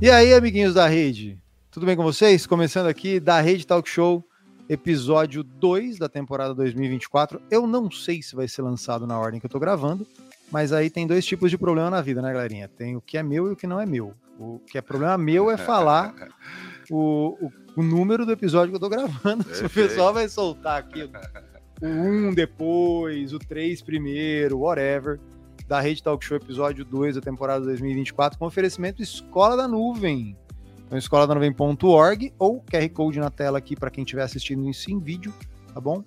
E aí, amiguinhos da rede, tudo bem com vocês? Começando aqui da Rede Talk Show, episódio 2 da temporada 2024. Eu não sei se vai ser lançado na ordem que eu tô gravando, mas aí tem dois tipos de problema na vida, né, galerinha? Tem o que é meu e o que não é meu. O que é problema meu é falar o número do episódio que eu tô gravando. Se o pessoal vai soltar aqui o 1 depois, o 3 primeiro, whatever, da Rede Talk Show, episódio 2 da temporada 2024, com oferecimento Escola da Nuvem. Então, escoladanuvem.org ou QR Code na tela aqui para quem estiver assistindo isso em vídeo, tá bom?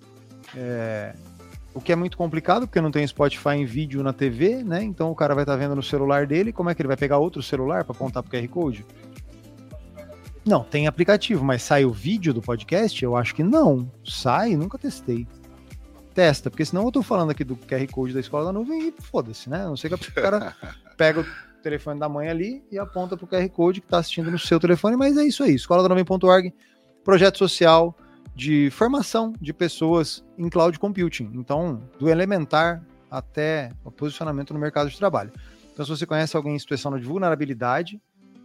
O que é muito complicado, porque não tem Spotify em vídeo na TV, né? Então o cara vai estar vendo no celular dele, como é que ele vai pegar outro celular para apontar pro QR Code? Não, tem aplicativo, mas sai o vídeo do podcast? Eu acho que não. Sai, nunca testei. Testa, porque senão eu tô falando aqui do QR Code da Escola da Nuvem e foda-se, né? A não sei que o cara pega o telefone da mãe ali e aponta pro QR Code que tá assistindo no seu telefone, mas é isso aí, escoladanuvem.org, projeto social de formação de pessoas em cloud computing, então do elementar até o posicionamento no mercado de trabalho. Então se você conhece alguém em situação de vulnerabilidade,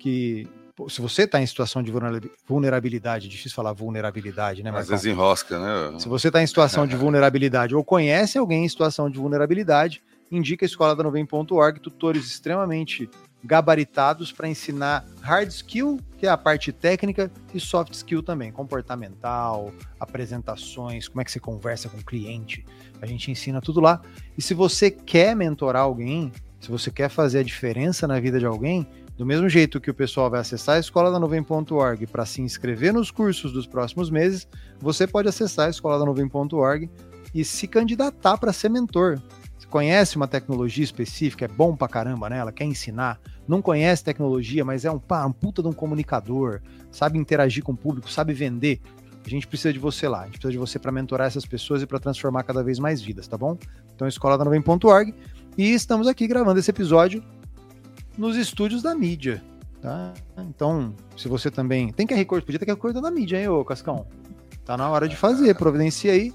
se você está em situação de vulnerabilidade, difícil falar vulnerabilidade, né? Às vezes enrosca, né? Se você está em situação de vulnerabilidade ou conhece alguém em situação de vulnerabilidade, indica a escoladanuvem.org, tutores extremamente gabaritados para ensinar hard skill, que é a parte técnica, e soft skill também, comportamental, apresentações, como é que você conversa com o cliente, a gente ensina tudo lá. E se você quer mentorar alguém, se você quer fazer a diferença na vida de alguém, do mesmo jeito que o pessoal vai acessar a escoladanuvem.org para se inscrever nos cursos dos próximos meses, você pode acessar a escoladanuvem.org e se candidatar para ser mentor. Você conhece uma tecnologia específica, é bom pra caramba nela, quer ensinar, não conhece tecnologia, mas é um puta de um comunicador, sabe interagir com o público, sabe vender, a gente precisa de você lá, a gente precisa de você para mentorar essas pessoas e para transformar cada vez mais vidas, tá bom? Então, escoladanuvem.org, e estamos aqui gravando esse episódio nos estúdios da mídia, tá? Então, se você também... Tem QR Code, podia ter QR Code da mídia, hein, ô Cascão? Tá na hora de fazer, providencia aí.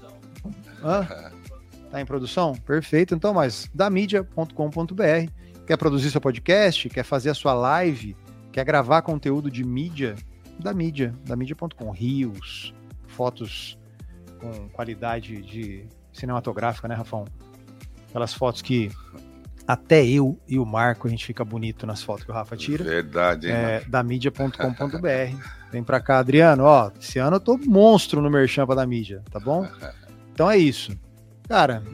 Tá em produção? Perfeito. Então, mas damídia.com.br. Quer produzir seu podcast? Quer fazer a sua live? Quer gravar conteúdo de mídia? damídia.com. Rios, fotos com qualidade de cinematográfica, né, Rafão? Aquelas fotos que até eu e o Marco a gente fica bonito nas fotos que o Rafa tira. Verdade, hein? Damídia.com.br. Vem pra cá, Adriano. Ó, esse ano eu tô monstro no merchan da mídia, tá bom? Então é isso. Cara,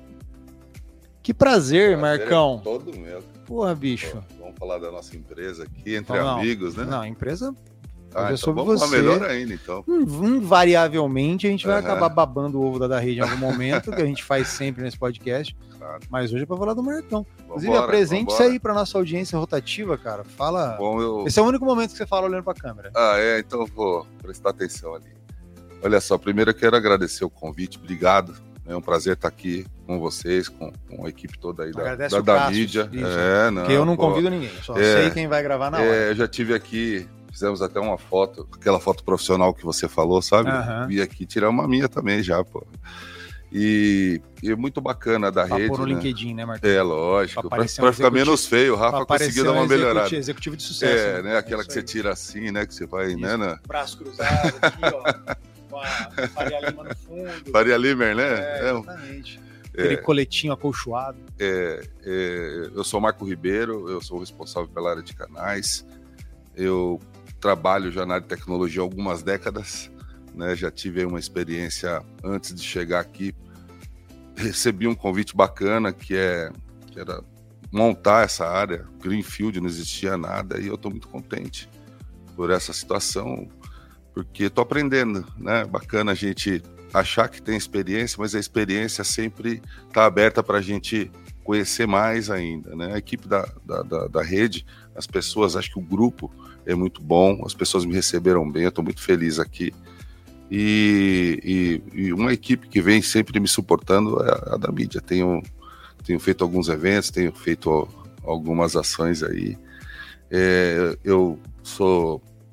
que prazer, Marcão. É todo meu. Porra, bicho. Vamos falar da nossa empresa aqui, entre amigos, né? Não, empresa... Então sobre vamos você. melhor ainda, então. Invariavelmente a gente vai acabar babando o ovo da rede em algum momento, que a gente faz sempre nesse podcast. Claro. Mas hoje é pra falar do Marcão. Inclusive, apresente-se aí pra nossa audiência rotativa, cara. Fala. Bom, Esse é o único momento que você fala olhando pra câmera. Então eu vou prestar atenção ali. Olha só, primeiro eu quero agradecer o convite, obrigado. É um prazer estar aqui com vocês, com a equipe toda aí da mídia. Porque eu não convido ninguém, só sei quem vai gravar na hora. Eu já tive aqui. Fizemos até uma foto, aquela foto profissional que você falou, sabe? Vi aqui tirar uma minha também já, pô. E muito bacana da rede. Pôr no LinkedIn, né, Marcos? Lógico. Pra ficar menos feio, o Rafa conseguiu dar uma melhorada. Executivo de sucesso. Né? Aquela que você tira assim, né? Que você vai, isso, né? Braço cruzado aqui, ó. Com a Faria Lima no fundo. Faria Limer, né? Exatamente. Aquele coletinho acolchoado. Eu sou Marco Ribeiro, eu sou responsável pela área de canais. Eu trabalho já na área de tecnologia há algumas décadas, né? Já tive uma experiência antes de chegar aqui. Recebi um convite bacana que era montar essa área. Greenfield, não existia nada, e eu estou muito contente por essa situação, porque estou aprendendo, né? Bacana a gente achar que tem experiência, mas a experiência sempre está aberta para a gente conhecer mais ainda, né? A equipe da rede, as pessoas, acho que o grupo é muito bom, as pessoas me receberam bem, eu estou muito feliz aqui. E uma equipe que vem sempre me suportando é a da mídia. Tenho feito alguns eventos, tenho feito algumas ações aí. Eu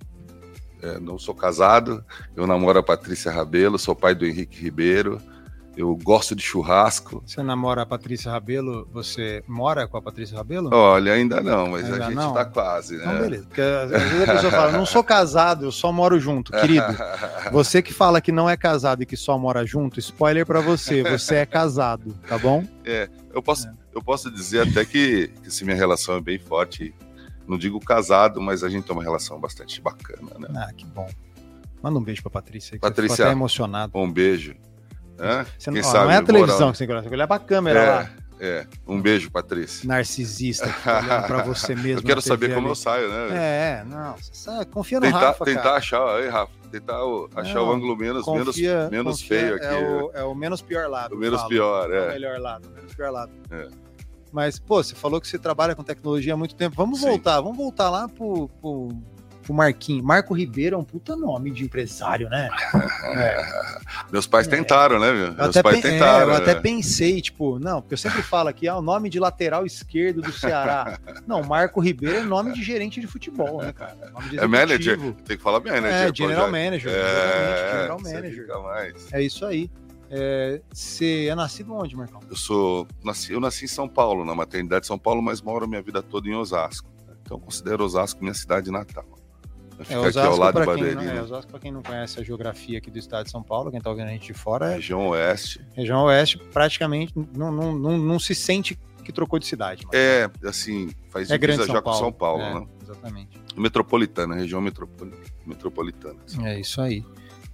não sou casado, eu namoro a Patrícia Rabelo, sou pai do Henrique Ribeiro, Eu gosto de churrasco. Você namora a Patrícia Rabelo? Você mora com a Patrícia Rabelo? Olha, ainda não, mas ainda a gente não? Tá quase, né? Então, beleza. Porque às vezes a pessoa fala, não sou casado, eu só moro junto. Querido, você que fala que não é casado e que só mora junto, spoiler pra você, você é casado, tá bom? Eu posso dizer até que se minha relação é bem forte, não digo casado, mas a gente tem uma relação bastante bacana, né? Ah, que bom. Manda um beijo pra Patrícia, que Patrícia, você ficou até emocionado. Um beijo. Você não, não é a televisão que você gosta, você olha pra câmera lá. Um beijo, Patrícia. Narcisista que tá olhando pra você mesmo. Eu quero saber como eu saio, né? Confia no Rafa, tentar achar, aí, Rafa, achar o ângulo menos feio aqui. É o menos pior lado. O menos pior, é. O melhor lado, o menos pior lado. Mas, pô, você falou que você trabalha com tecnologia há muito tempo. Vamos voltar lá pro Marquinho. Marco Ribeiro é um puta nome de empresário, né? Meus pais tentaram, né, meu? Eu até pensei, tipo, não, porque eu sempre falo aqui, o nome de lateral esquerdo do Ceará. Não, Marco Ribeiro é nome de gerente de futebol, né, cara? Nome de manager, tem que falar manager. General Manager. General Manager. É isso aí. Você é nascido onde, Marcão? Eu nasci em São Paulo, na maternidade de São Paulo, mas moro a minha vida toda em Osasco. Então eu considero Osasco minha cidade natal. Fica aqui ao lado de Barueri. Osasco, para quem não conhece a geografia aqui do estado de São Paulo, quem está ouvindo a gente de fora... Região Oeste. Região Oeste, praticamente, não se sente que trocou de cidade. Mas... assim, faz divisa já com São Paulo, né? Exatamente. Metropolitana, região metropolitana. Assim. É isso aí.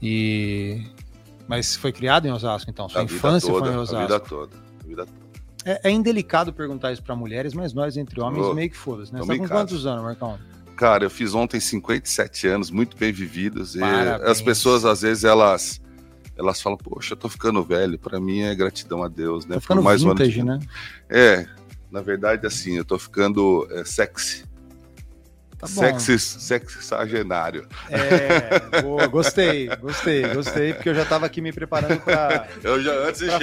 Mas foi criado em Osasco, então? Sua infância foi em Osasco? A vida toda. É indelicado perguntar isso para mulheres, mas nós, entre homens, meio que foda-se, né? Você tá com quantos anos, Marcão? Cara, eu fiz ontem 57 anos, muito bem vividos. Parabéns. E as pessoas, às vezes, elas falam, poxa, eu tô ficando velho. Pra mim é gratidão a Deus, né? Tô ficando mais vintage, né? Na verdade, assim, eu tô ficando sexy. Tá bom. Sexagenário. Boa, gostei, porque eu já tava aqui me preparando pra... antes de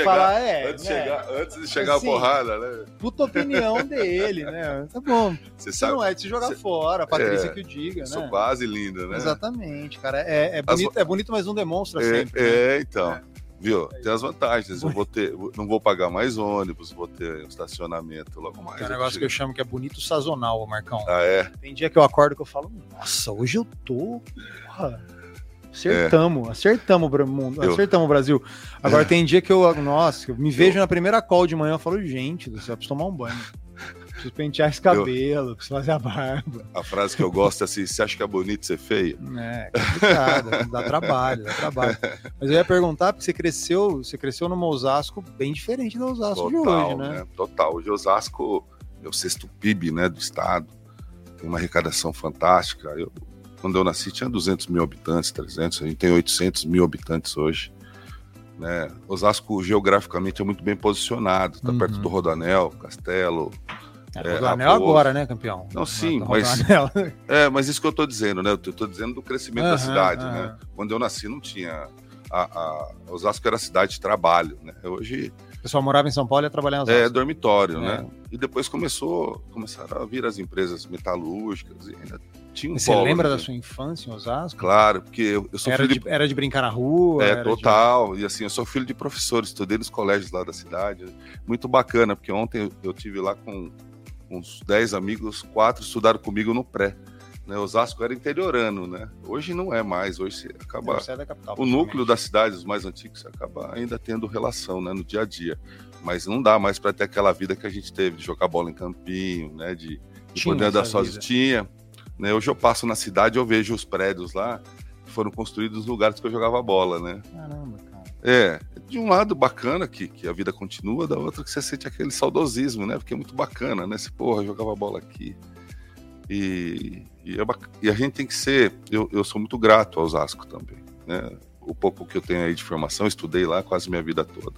chegar assim, a porrada, né? Puta opinião dele, né? Tá bom. Você não é de se jogar fora, a Patrícia que o diga, né? Sou quase linda, né? Exatamente, cara. É bonito, mas não demonstra sempre. Então. Viu? Tem as vantagens. Não vou pagar mais ônibus, vou ter estacionamento logo mais. Tem um negócio que eu chamo que é bonito sazonal, Marcão. Ah, é? Tem dia que eu acordo que eu falo, nossa, hoje eu tô... Porra, acertamos o Brasil. Agora tem dia que eu me vejo na primeira call de manhã, eu falo, gente do céu, preciso tomar um banho. Preciso pentear esse cabelo, preciso fazer a barba. A frase que eu gosto é assim, você acha que é bonito ser feio? É complicado, dá trabalho. Mas eu ia perguntar, porque você cresceu numa Osasco bem diferente da Osasco de hoje, né? Total. Hoje Osasco é o 6º PIB, né, do estado. Tem uma arrecadação fantástica. Quando eu nasci tinha 200 mil habitantes, 300, a gente tem 800 mil habitantes hoje. Né? Osasco geograficamente é muito bem posicionado, está perto do Rodoanel, Castelo... Rodoanel agora, né, campeão? Não, sim, mas isso que eu tô dizendo, né? Eu tô dizendo do crescimento da cidade, né? Quando eu nasci não tinha... Osasco era cidade de trabalho, né? Hoje... O pessoal morava em São Paulo e ia trabalhar em Osasco. Dormitório, né? E depois começaram a vir as empresas metalúrgicas e ainda tinha um Você lembra da sua infância em Osasco? Claro, porque eu sou filho era de brincar na rua? Total. E assim, eu sou filho de professor, estudei nos colégios lá da cidade. Muito bacana, porque ontem eu tive lá com uns 10 amigos, 4 estudaram comigo no pré. Né? Osasco era interiorano, né? Hoje não é mais, hoje você acaba... Você é da capital, o núcleo das cidades, os mais antigos, você acaba ainda tendo relação, né, no dia a dia. Mas não dá mais para ter aquela vida que a gente teve, de jogar bola em campinho, né, de poder andar sozinho. Tinha. Né? Hoje eu passo na cidade e eu vejo os prédios lá, que foram construídos nos lugares que eu jogava bola, né? Caramba, cara. De um lado bacana que a vida continua, da outra que você sente aquele saudosismo, né? Porque é muito bacana, né? Eu jogava bola aqui. E a gente tem que ser... Eu sou muito grato ao Osasco também, né? O pouco que eu tenho aí de formação, estudei lá quase minha vida toda.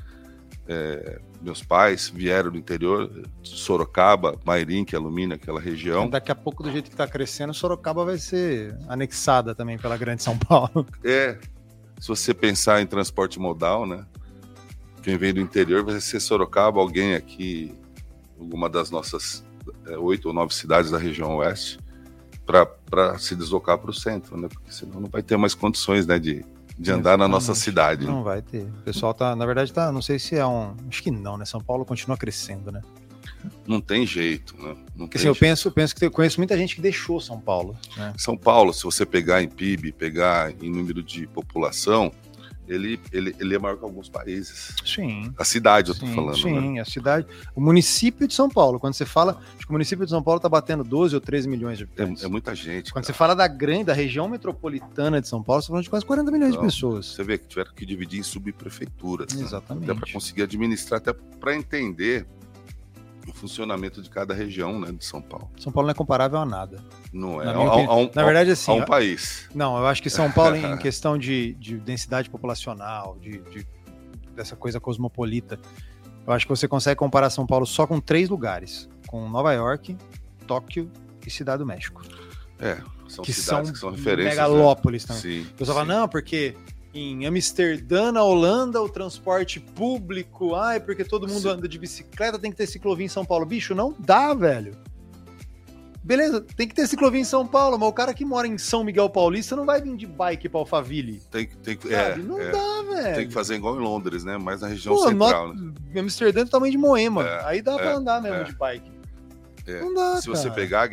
Meus pais vieram do interior, Sorocaba, Mairim, que é Alumínio, aquela região. Daqui a pouco, do jeito que está crescendo, Sorocaba vai ser anexada também pela Grande São Paulo. Se você pensar em transporte modal, né? Quem vem do interior vai ser Sorocaba, alguém aqui, alguma das nossas 8 ou 9 cidades da região oeste, para se deslocar para o centro, né? Porque senão não vai ter mais condições, né, de de andar na nossa cidade. Não vai ter. O pessoal na verdade, não sei se acho que não, né? São Paulo continua crescendo, né? Não tem jeito, né? Porque assim, eu penso que eu conheço muita gente que deixou São Paulo, né? São Paulo, se você pegar em PIB, pegar em número de população, ele é maior que alguns países. Sim. A cidade, eu tô falando. Sim, né? A cidade. O município de São Paulo, quando você fala, acho que o município de São Paulo tá batendo 12 ou 13 milhões de habitantes. É muita gente. Quando você fala da região metropolitana de São Paulo, você tá falando de quase 40 milhões de pessoas. Você vê que tiveram que dividir em subprefeituras. Exatamente. Né? Até para conseguir administrar, até para entender o funcionamento de cada região, né, de São Paulo. São Paulo não é comparável a nada. Não é. Na verdade, assim, a um país. Não, eu acho que São Paulo, em questão de densidade populacional, dessa coisa cosmopolita, eu acho que você consegue comparar São Paulo só com 3 lugares: com Nova York, Tóquio e Cidade do México. São que cidades que são referências. Megalópolis, né? Também. Sim. O pessoal fala, não, porque em Amsterdã, na Holanda, o transporte público, porque todo mundo anda de bicicleta, tem que ter ciclovia em São Paulo. Bicho, não dá, velho. Beleza, tem que ter ciclovia em São Paulo, mas o cara que mora em São Miguel Paulista não vai vir de bike pra Alphaville. Não dá, velho. Tem que fazer igual em Londres, né? Mais na região central. Né? Amsterdã é do tamanho de Moema. Aí dá pra andar mesmo de bike. Não dá, se você pegar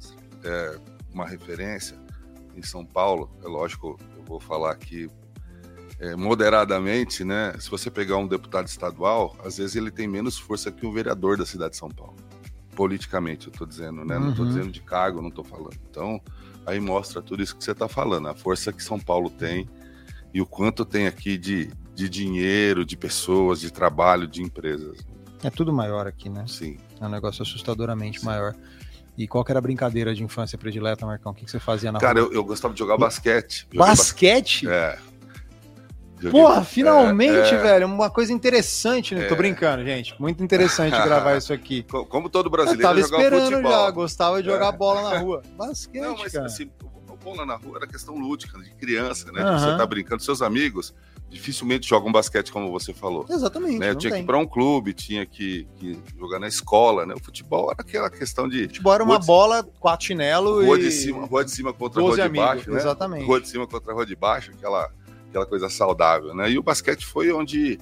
uma referência em São Paulo, é lógico, eu vou falar aqui moderadamente, né? Se você pegar um deputado estadual, às vezes ele tem menos força que um vereador da cidade de São Paulo. Politicamente, eu tô dizendo, né? Não tô dizendo de cargo, não tô falando. Então, aí mostra tudo isso que você tá falando, a força que São Paulo tem e o quanto tem aqui de dinheiro, de pessoas, de trabalho, de empresas. É tudo maior aqui, né? Sim. É um negócio assustadoramente maior. E qual que era a brincadeira de infância predileta, Marcão? O que você fazia na rua? Cara, eu gostava de jogar basquete. Basquete? Porra, finalmente, velho, uma coisa interessante, né? Tô brincando, gente. Muito interessante gravar isso aqui. Como todo brasileiro, eu tava esperando futebol. Já, gostava de jogar bola na rua. Basquete, não, mas, cara. Assim, bola na rua era questão lúdica, de criança, né? Você tá brincando, seus amigos dificilmente jogam basquete, como você falou. Exatamente. Né? Tinha que ir pra um clube, tinha que jogar na escola, né? O futebol era aquela questão de... Futebol era uma bola, 4 chinelos rua de cima contra a rua de baixo, né? Exatamente. Rua de cima contra a rua de baixo, aquela coisa saudável, né? E o basquete foi onde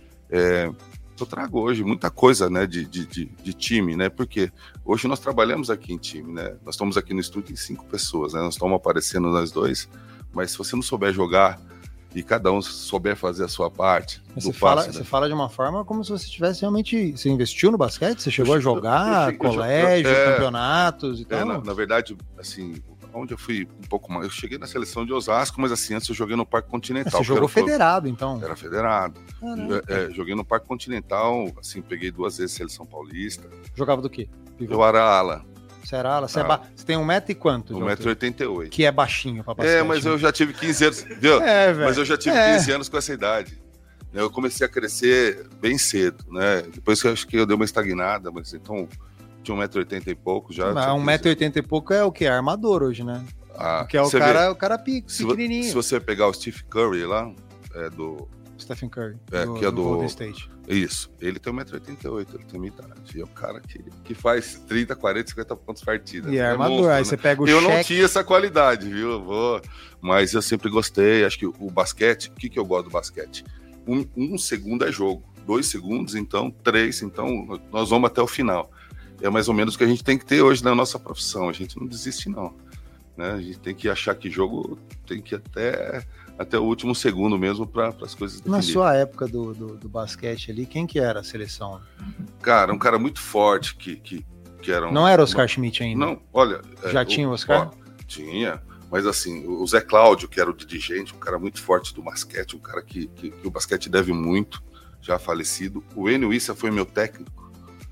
eu trago hoje muita coisa, né, de time, né? Porque hoje nós trabalhamos aqui em time, né? Nós estamos aqui no estúdio em 5 pessoas, né? Nós estamos aparecendo nós dois, mas se você não souber jogar e cada um souber fazer a sua parte... Você fala de uma forma como se você tivesse realmente... Você investiu no basquete? Você chegou a jogar colégio, campeonatos e tal? Na verdade, assim... Onde eu fui um pouco mais... Eu cheguei na seleção de Osasco, mas assim, antes eu joguei no Parque Continental. Você jogou federado, então? Era federado. Joguei no Parque Continental, assim, peguei 2 vezes seleção paulista. Jogava do quê? Eu era ala. Você era ala? Você tem 1 metro e quanto? 1,88 m. Que é baixinho pra basquete. Mas eu já tive 15 anos, viu? Mas eu já tive 15 anos com essa idade. Eu comecei a crescer bem cedo, né? Depois eu acho que eu dei uma estagnada, mas então... de 1,80 m e pouco já. 1,80 m e pouco é o que? Armador hoje, né? Porque é o cara pequenininho. Se você pegar o Steve Curry lá, do... Stephen Curry, que é do Golden State. Isso, ele tem 1,88 m, ele tem minha idade. E é o cara que faz 30, 40, 50 pontos partidas. E é armador, monstro, aí você pega o Eu não tinha essa qualidade, viu? Mas eu sempre gostei, acho que o basquete, o que eu gosto do basquete? 1 segundo é jogo, 2 segundos, então 3, então nós vamos até o final. É mais ou menos o que a gente tem que ter hoje na nossa profissão. A gente não desiste, não. Né? A gente tem que achar que jogo tem que ir até o último segundo mesmo para as coisas definir. Na sua época do basquete ali, quem que era a seleção? Cara, um cara muito forte que era... Não era Oscar Schmidt ainda? Não, olha... Já tinha o Oscar? Tinha, mas assim, o Zé Cláudio, que era o dirigente, um cara muito forte do basquete, um cara que o basquete deve muito, já falecido. O Enio Issa foi meu técnico.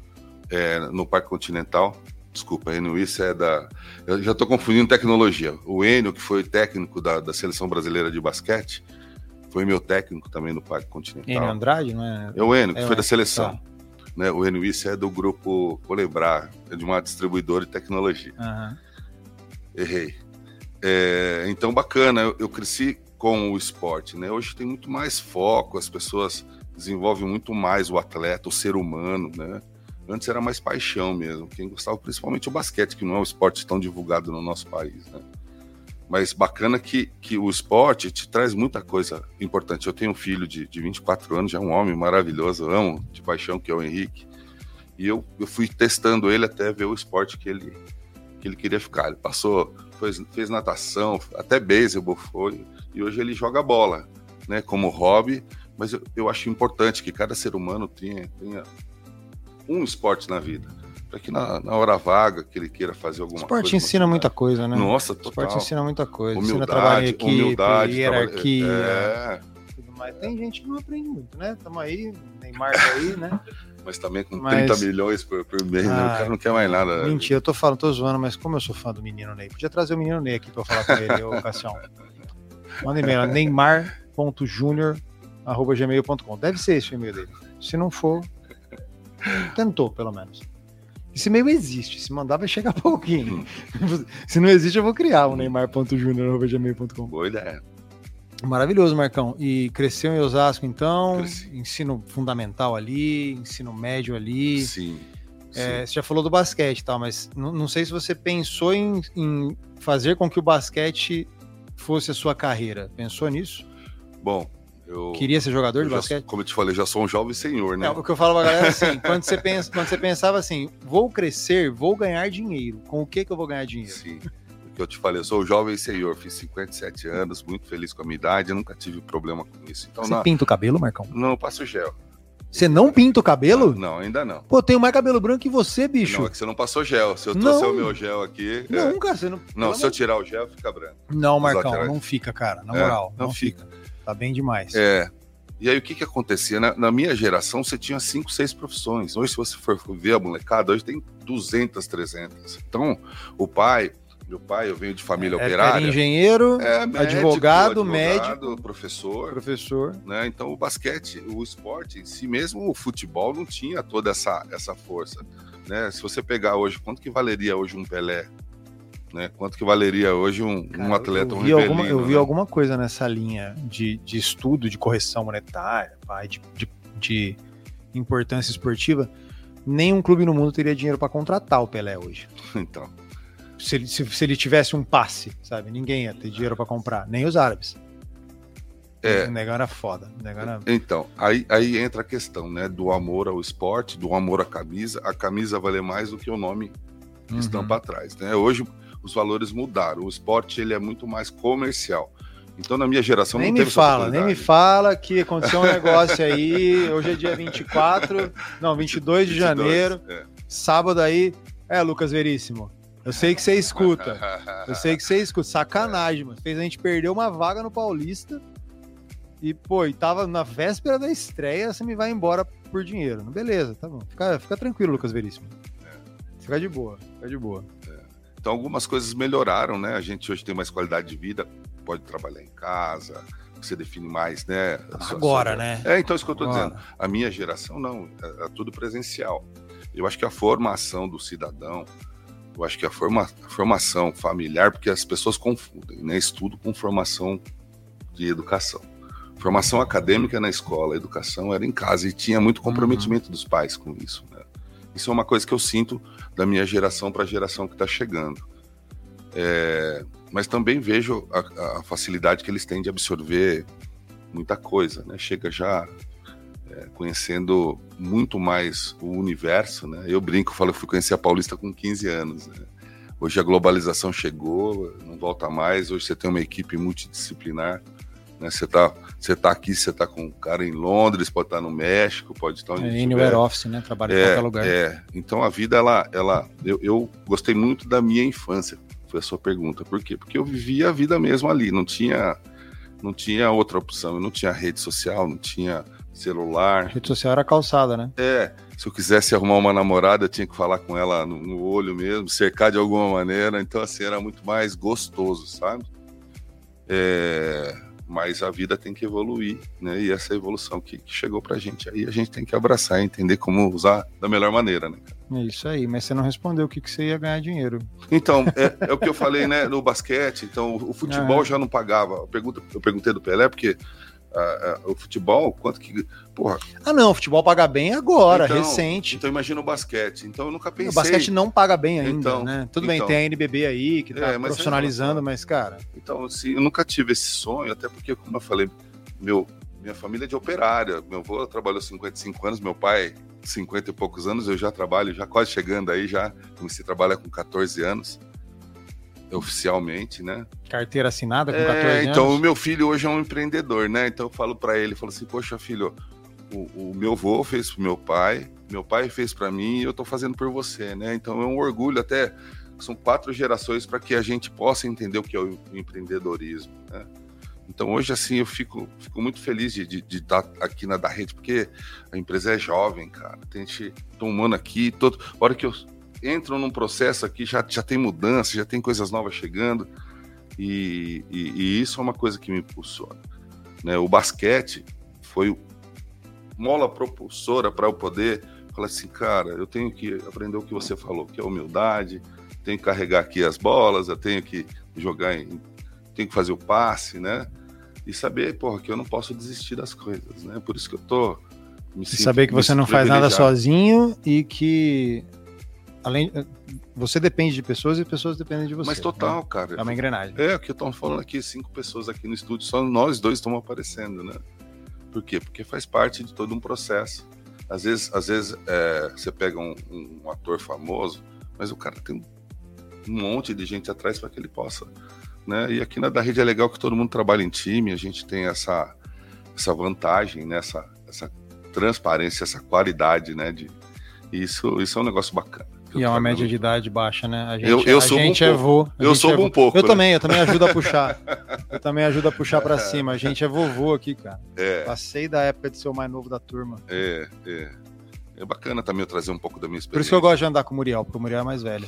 No Parque Continental, desculpa, Enio Issa eu já estou confundindo tecnologia. O Enio, que foi técnico da Seleção Brasileira de Basquete, foi meu técnico também no Parque Continental. Enio Andrade, não é? É o Enio, que foi da seleção. Tá. Né? O Enio Issa é do grupo, vou lembrar, é de uma distribuidora de tecnologia. Errei. Então, bacana, eu cresci com o esporte, né? Hoje tem muito mais foco, as pessoas desenvolvem muito mais o atleta, o ser humano, né? Antes era mais paixão mesmo, quem gostava principalmente o basquete, que não é um esporte tão divulgado no nosso país, né? Mas bacana que o esporte te traz muita coisa importante. Eu tenho um filho de 24 anos, já é um homem maravilhoso, amo de paixão, que é o Henrique. E eu fui testando ele até ver o esporte que ele queria ficar. Ele fez natação, até beisebol foi, e hoje ele joga bola, né, como hobby. Mas eu acho importante que cada ser humano tenha um esporte na vida, para que na hora vaga que ele queira fazer alguma coisa. O esporte ensina muita coisa, né? Nossa, total. O esporte ensina muita coisa. Humildade, ensina trabalho em equipe, humildade, hierarquia, tudo mais. Tem gente que não aprende muito, né? Estamos aí, Neymar aí, né? Mas também com 30 milhões por mês, né? O cara não quer mais nada. Mentira, eu tô zoando, mas como eu sou fã do menino Ney, podia trazer o menino Ney aqui pra eu falar com ele, ô Cassião. Manda e-mail, neymar.junior@gmail.com. Deve ser esse o e-mail dele. Se não for, tentou, pelo menos. Esse e-mail existe, se mandar vai chegar pouquinho. Se não existe, eu vou criar o neymar.junior@gmail.com. Boa ideia. Maravilhoso, Marcão. E cresceu em Osasco, então? Cresci. Ensino fundamental ali, ensino médio ali. Sim. Você já falou do basquete e tal, mas não sei se você pensou em fazer com que o basquete fosse a sua carreira. Pensou nisso? Bom, eu... Queria ser jogador de basquete? Como eu te falei, já sou um jovem senhor, né? O que eu falo pra galera é assim, quando você pensava assim, vou crescer, vou ganhar dinheiro. Com o que eu vou ganhar dinheiro? Sim. Que eu te falei, eu sou um jovem senhor, fiz 57 anos, muito feliz com a minha idade, eu nunca tive problema com isso. Então, você pinta o cabelo, Marcão? Não, eu passo gel. Você não pinta o cabelo? Não, ainda não. Pô, eu tenho mais cabelo branco que você, bicho. Não, é que você não passou gel. Se eu trouxer o meu gel aqui... Não, cara, você não... Não, se eu tirar o gel, fica branco. Não, Marcão, não fica, cara, na moral. Não fica. Tá bem demais. E aí, o que acontecia? Na minha geração, você tinha 5, 6 profissões. Hoje, se você for ver a molecada, hoje tem 200, 300. Então, meu pai, eu venho de família operária. Era engenheiro, médico, advogado, médico, professor. Né? Então, o basquete, o esporte em si mesmo, o futebol não tinha toda essa força. Né? Se você pegar hoje, quanto que valeria hoje um Pelé? Né? Quanto que valeria hoje um atleta, eu vi alguma coisa nessa linha de estudo, de correção monetária, de importância esportiva. Nenhum clube no mundo teria dinheiro para contratar o Pelé hoje. Então... Se ele tivesse um passe, sabe? Ninguém ia ter dinheiro para comprar, nem os árabes. O negão era foda. Então, aí entra a questão, né? Do amor ao esporte, do amor à camisa. A camisa vale mais do que o nome que estampa atrás, né? Hoje os valores mudaram. O esporte ele é muito mais comercial. Então, na minha geração, nem me fala que aconteceu um negócio aí. Hoje é dia 22 de janeiro. Sábado aí. Lucas Veríssimo. Eu sei que você escuta. Sacanagem, mano. Fez a gente perder uma vaga no Paulista. E tava na véspera da estreia, você me vai embora por dinheiro. Beleza, tá bom. Fica tranquilo, Lucas Veríssimo. Fica de boa. Então, algumas coisas melhoraram, né? A gente hoje tem mais qualidade de vida, pode trabalhar em casa, você define mais, né? Agora, né? Então, isso que eu tô dizendo. A minha geração, não. É tudo presencial. Eu acho que a formação do cidadão, eu acho que a formação familiar, porque as pessoas confundem, né? Estudo com formação de educação. Formação acadêmica na escola, a educação era em casa e tinha muito comprometimento dos pais com isso, né? Isso é uma coisa que eu sinto da minha geração para a geração que está chegando. Mas também vejo a facilidade que eles têm de absorver muita coisa, né? Chega já conhecendo muito mais o universo, né? Eu brinco, falo que fui conhecer a Paulista com 15 anos, né? Hoje a globalização chegou, não volta mais. Hoje você tem uma equipe multidisciplinar, né? Você tá aqui, você tá com um cara em Londres, pode estar no México, pode estar onde Anywhere Office, né? Trabalha em qualquer lugar. Então a vida, eu gostei muito da minha infância, foi a sua pergunta. Por quê? Porque eu vivia a vida mesmo ali, não tinha outra opção, eu não tinha rede social, não tinha celular. A rede social era calçada, né? Se eu quisesse arrumar uma namorada, eu tinha que falar com ela no olho mesmo, cercar de alguma maneira. Então, assim, era muito mais gostoso, sabe? Mas a vida tem que evoluir, né? E essa evolução que chegou pra gente aí, a gente tem que abraçar e entender como usar da melhor maneira, né? É isso aí, mas você não respondeu o que você ia ganhar dinheiro. Então, é o que eu falei, né? No basquete, então, o futebol já não pagava. Eu perguntei do Pelé, porque o futebol, quanto que... Porra. Ah, não, o futebol paga bem agora, então, recente. Então imagina o basquete. Então eu nunca pensei... O basquete não paga bem ainda, então, né? Tudo bem, tem a NBB aí, que tá profissionalizando, mas, cara... Então, assim, eu nunca tive esse sonho, até porque, como eu falei, minha família é de operária. Meu avô trabalhou 55 anos, meu pai 50 e poucos anos, eu já trabalho, já quase chegando aí, já comecei a trabalhar com 14 anos, oficialmente, né? Carteira assinada com 14 anos? Então, o meu filho hoje é um empreendedor, né? Então eu falo para ele, falo assim, poxa, filho, o meu avô fez pro meu pai fez para mim e eu tô fazendo por você, né? Então é um orgulho, até são 4 gerações para que a gente possa entender o que é o empreendedorismo, né? Então hoje, assim, eu fico muito feliz de estar aqui na da Rede, porque a empresa é jovem, cara. Tem gente tomando aqui, a hora que eu entro num processo aqui, já tem mudança, já tem coisas novas chegando, e isso é uma coisa que me impulsiona, né? O basquete foi mola propulsora para eu poder falar assim, cara, eu tenho que aprender o que você falou, que é humildade, tenho que carregar aqui as bolas, eu tenho que jogar tenho que fazer o passe, né? E saber, porra, que eu não posso desistir das coisas, né? Por isso que eu tô me sentindo. Saber que você não faz nada sozinho e que você depende de pessoas e pessoas dependem de você. Mas total, né? cara. É uma engrenagem. É, o que eu tô falando aqui, 5 pessoas aqui no estúdio, só nós 2 estamos aparecendo, né? Por quê? Porque faz parte de todo um processo. Às vezes você pega um ator famoso, mas o cara tem um monte de gente atrás para que ele possa, né? E aqui na da Rede é legal que todo mundo trabalha em time, a gente tem essa vantagem, né? essa transparência, essa qualidade, né? Isso é um negócio bacana. E é uma média de idade baixa, né? A gente, eu sou um pouco. Eu também ajudo a puxar. Eu também ajudo a puxar pra cima. A gente é vovô aqui, cara. Passei da época de ser o mais novo da turma. É bacana também eu trazer um pouco da minha experiência. Por isso que eu gosto de andar com o Muriel, porque o Muriel é mais velho.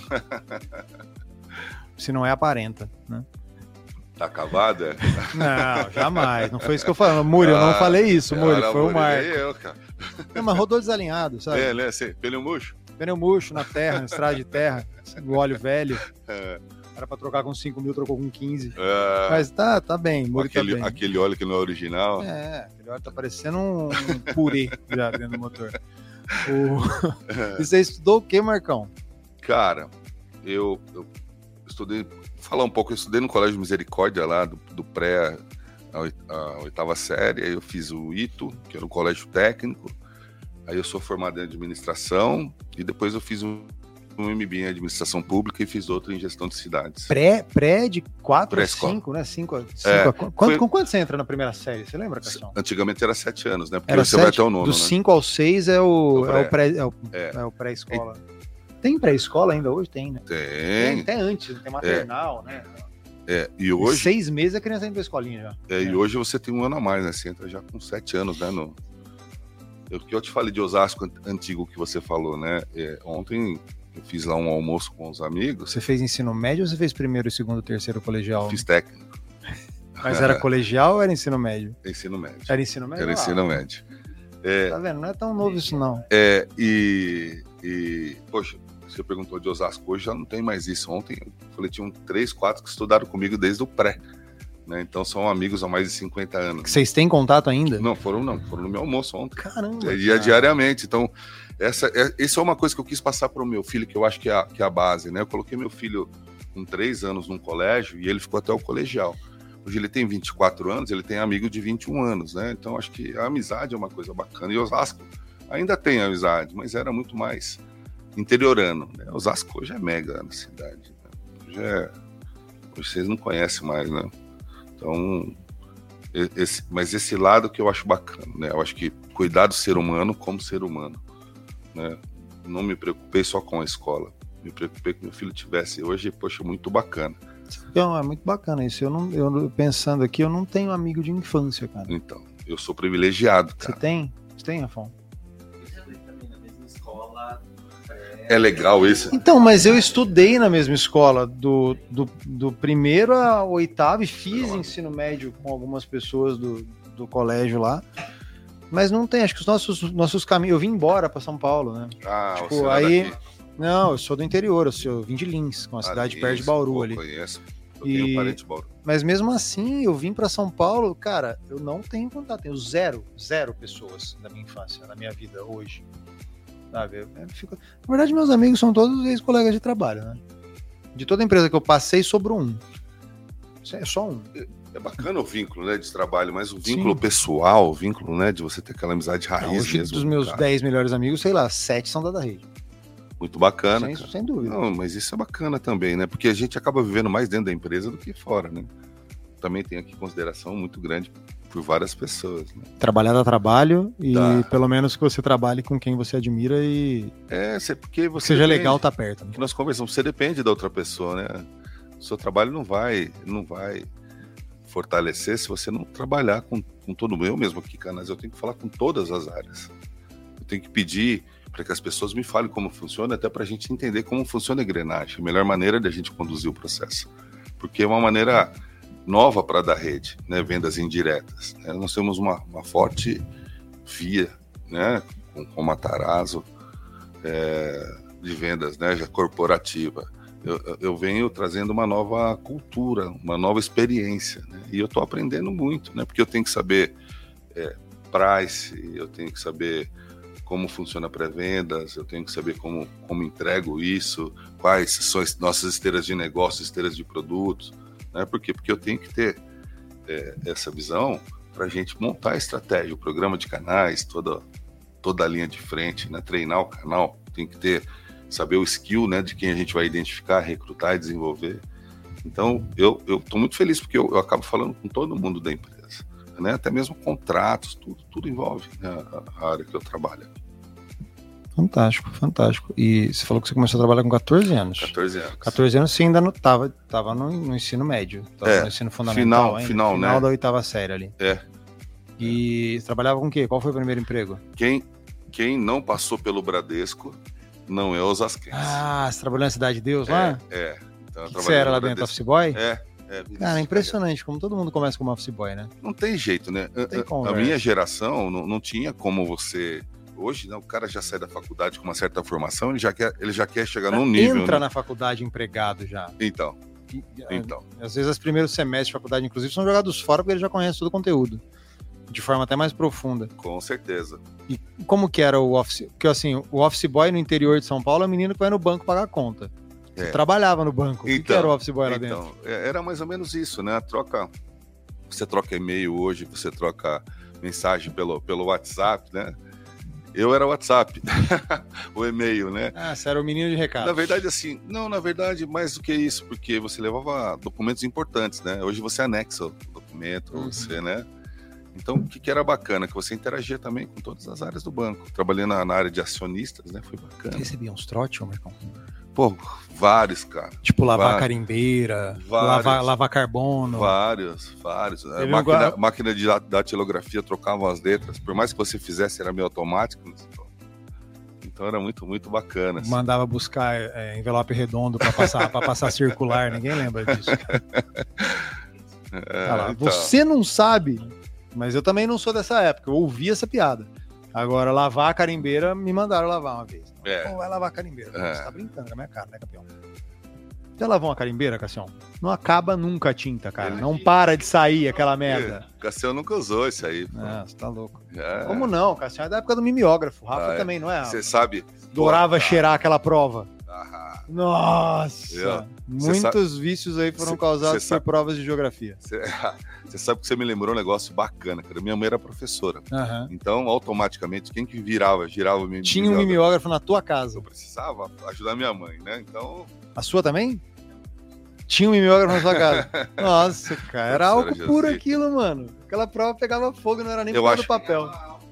Se não é, aparenta, né? Tá cavado, é? Não, jamais. Não foi isso que eu falei. Muriel, eu não falei isso, Muriel. Foi o Marco. Eu, cara. Não, mas rodou desalinhado, sabe? Né? Pneu murcho? Pneu murcho na terra, na estrada de terra, o óleo velho. Era pra trocar com 5 mil, trocou com 15. Mas tá bem, Muri tá bem. Aquele óleo que não é original. Aquele óleo tá parecendo um purê já dentro do motor. E você estudou o que, Marcão? Cara, eu estudei, vou falar um pouco, eu estudei no Colégio Misericórdia lá, do pré a 8ª série, aí eu fiz o ITO, que era um colégio técnico, aí eu sou formado em administração, e depois eu fiz um MBA em administração pública e fiz outro em gestão de cidades. Pré de 4 a 5, né? 5 com quanto você entra na primeira série? Você lembra, Cação? Antigamente era 7 anos, né? Porque era você 7, vai até o 9, dos né? 5 ao 6 é o pré-escola. Tem pré-escola ainda hoje? Tem, né? Tem. Até antes, tem maternal, né? E hoje... 6 meses a criança entra pra escolinha já. E hoje você tem um ano a mais, né? Você entra já com 7 anos, né? O que eu te falei de Osasco antigo que você falou, né? Ontem eu fiz lá um almoço com os amigos. Você fez ensino médio ou você fez primeiro, segundo, terceiro colegial? Fiz técnico. Mas era colegial ou era ensino médio? Ensino médio. Era ensino médio? Era ensino médio. Tá vendo? Não é tão novo isso, não. Poxa, você perguntou de Osasco, hoje já não tem mais isso. Ontem eu falei, tinham 3, 4 que estudaram comigo desde o pré, né? Então são amigos há mais de 50 anos. Que vocês têm contato ainda? Não, foram no meu almoço ontem. Caramba! Diariamente. Então, essa é uma coisa que eu quis passar para o meu filho, que eu acho que é a base, né? Eu coloquei meu filho com 3 anos num colégio e ele ficou até o colegial. Hoje ele tem 24 anos, ele tem amigo de 21 anos, né? Então acho que a amizade é uma coisa bacana. E Osasco ainda tem amizade, mas era muito mais interiorano, né? Osasco hoje é mega na cidade, né? Hoje vocês não conhecem mais, né? Então, mas esse lado que eu acho bacana, né? Eu acho que cuidar do ser humano como ser humano, né? Não me preocupei só com a escola, me preocupei que meu filho tivesse hoje, poxa, muito bacana. Então, é muito bacana isso. Eu pensando aqui, eu não tenho amigo de infância, cara. Então, eu sou privilegiado, cara. Você tem? Você tem, Rafão? É legal isso. Então, mas eu estudei na mesma escola, do primeiro ao 8º, e fiz ensino médio com algumas pessoas do colégio lá. Mas não tem, acho que os nossos caminhos... Eu vim embora para São Paulo, né? Tipo, você aí... Não, eu sou do interior, eu vim de Lins, uma cidade perto de Bauru ali. Conheço. Eu tenho parente em Bauru. Mas mesmo assim, eu vim para São Paulo, cara, eu não tenho contato, tenho zero pessoas da minha infância, na minha vida hoje. Sabe? Na verdade, meus amigos são todos ex-colegas de trabalho, né? De toda empresa que eu passei, sobrou um. É só um. É bacana o vínculo, né, de trabalho, mas o vínculo pessoal, o vínculo, né, de você ter aquela amizade raiz hoje, mesmo. Dos meus 10 melhores amigos, sei lá, 7 são da rede. Muito bacana. Sem dúvida. Não, mas isso é bacana também, né? Porque a gente acaba vivendo mais dentro da empresa do que fora, né? Também tem aqui consideração muito grande por várias pessoas, né? Trabalhar dá trabalho e pelo menos que você trabalhe com quem você admira e porque você seja legal tá perto. Né? Que nós conversamos, você depende da outra pessoa, né? O seu trabalho não vai fortalecer se você não trabalhar com todo mundo. Eu mesmo aqui, Canais, eu tenho que falar com todas as áreas. Eu tenho que pedir para que as pessoas me falem como funciona, até para a gente entender como funciona a engrenagem, a melhor maneira de a gente conduzir o processo. Porque é uma maneira nova para dar rede, né? Vendas indiretas. Né? Nós temos uma forte via, né? Com Matarazzo, de vendas, né? Já corporativa. Eu venho trazendo uma nova cultura, uma nova experiência, né? E eu estou aprendendo muito, né? Porque eu tenho que saber price, eu tenho que saber como funciona pré-vendas, eu tenho que saber como entrego isso, quais são as nossas esteiras de negócio, esteiras de produtos, né? Por quê? Porque eu tenho que ter essa visão para a gente montar a estratégia, o programa de canais, toda a linha de frente, né? Treinar o canal, tem que saber o skill, né, de quem a gente vai identificar, recrutar e desenvolver. Então, eu estou muito feliz porque eu acabo falando com todo mundo da empresa, né? Até mesmo contratos, tudo envolve, né, a área que eu trabalho. Fantástico, fantástico. E você falou que você começou a trabalhar com 14 anos. 14 anos. 14 anos você ainda não estava no ensino médio, estava no ensino fundamental ainda. Final, né? Da 8ª série ali. E você trabalhava com o quê? Qual foi o primeiro emprego? Quem não passou pelo Bradesco não é osasquense. Você trabalhou na Cidade de Deus lá? Então, você era lá dentro, office boy? Cara, é impressionante como todo mundo começa como office boy, né? Não tem jeito, né? A minha geração não tinha como você... Hoje, né, o cara já sai da faculdade com uma certa formação, ele já quer chegar num nível... Entra na faculdade empregado já. Então. Às vezes, os primeiros semestres de faculdade, inclusive, são jogados fora porque ele já conhece todo o conteúdo. De forma até mais profunda. Com certeza. E como que era o office... Porque, assim, o office boy no interior de São Paulo é o menino que vai no banco pagar a conta. Você trabalhava no banco. O que era o office boy lá dentro? Era mais ou menos isso, né? Você troca e-mail hoje, você troca mensagem pelo WhatsApp, né? Eu era o WhatsApp, o e-mail, né? Você era o menino de recado. Na verdade, assim, na verdade, mais do que isso, porque você levava documentos importantes, né? Hoje você anexa o documento, você, né? Então, o que era bacana? Que você interagia também com todas as áreas do banco. Trabalhei na área de acionistas, né? Foi bacana. Você recebia uns trote, Marcão? Pô, vários, cara. Tipo, lavar carimbeira, lavar carbono. Vários. A máquina de datilografia trocava as letras. Por mais que você fizesse, era meio automático. Então era muito, muito bacana. Assim. Mandava buscar envelope redondo para passar circular. Ninguém lembra disso. Então. Você não sabe... Mas eu também não sou dessa época, eu ouvi essa piada. Agora, lavar a carimbeira, me mandaram lavar uma vez. Como vai lavar a carimbeira? Você tá brincando com a minha cara, né, campeão? Já lavou uma carimbeira, Cassião? Não acaba nunca a tinta, cara. Não para de sair aquela merda. Cassião nunca usou isso aí. Você tá louco. Como não? Cassião é da época do mimeógrafo. Rafa também, não é? Você sabe. Adorava cheirar aquela prova. Nossa! Muitos vícios aí foram causados por provas de geografia. Você sabe que você me lembrou um negócio bacana, cara. Minha mãe era professora. Então, automaticamente, quem que girava o mimeógrafo? Tinha um mimeógrafo na tua casa. Eu precisava ajudar minha mãe, né? Então... A sua também? Tinha um mimeógrafo na sua casa. Nossa, cara. Era algo puro aquilo, mano. Aquela prova pegava fogo, não era nem do papel.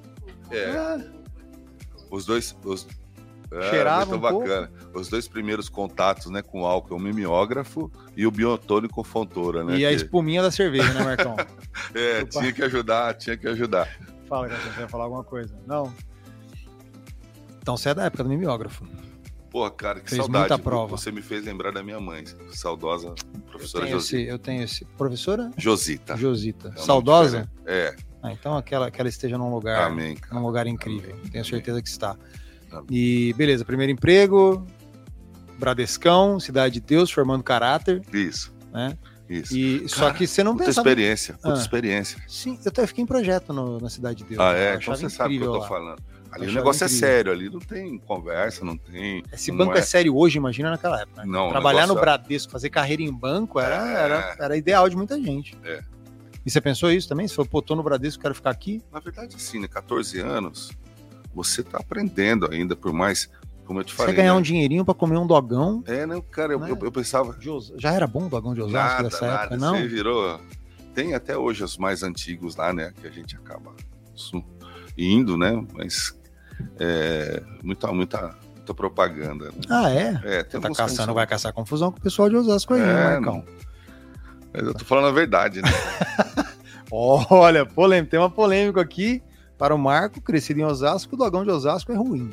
Os dois... Cheirava muito bacana. Os dois primeiros contatos, né, com álcool, o mimeógrafo e o biotônico Fontoura, né? E a espuminha da cerveja, né, Marcão? Tinha que ajudar. Fala, Cassiano, você vai falar alguma coisa? Não? Então você é da época do mimeógrafo. Pô, cara, que fez saudade. Muita prova. Você me fez lembrar da minha mãe, saudosa professora Josita. Eu tenho esse. Professora? Josita. Saudosa? Então que ela esteja num lugar, Amém, num lugar incrível. Amém. Tenho certeza que está. E beleza, primeiro emprego, Bradescão, Cidade de Deus, formando caráter. Isso. Né? Isso. Só que você não puta pensava... experiência. Sim, eu até fiquei em projeto na Cidade de Deus. Então você sabe o que eu tô falando. Ali o negócio é sério, ali não tem conversa, não tem... Esse banco é sério hoje, imagina naquela época. Né? Não, trabalhar no Bradesco, fazer carreira em banco era ideal de muita gente. E você pensou isso também? Você falou, pô, tô no Bradesco, quero ficar aqui? Na verdade, assim, né, 14 anos, você tá aprendendo ainda, por mais, como eu te falei... Você ganhar um dinheirinho pra comer um dogão... não, cara, eu pensava... Já era bom o dogão de Osasco nessa época, não? Você virou... Tem até hoje os mais antigos lá, né, que a gente acaba indo, né, mas... muita propaganda. Né? Tem vai caçar confusão com o pessoal de Osasco aí, né, Marcão? Mas eu tô falando a verdade, né? Olha, tema polêmico aqui para o Marco, crescido em Osasco, o dogão de Osasco é ruim.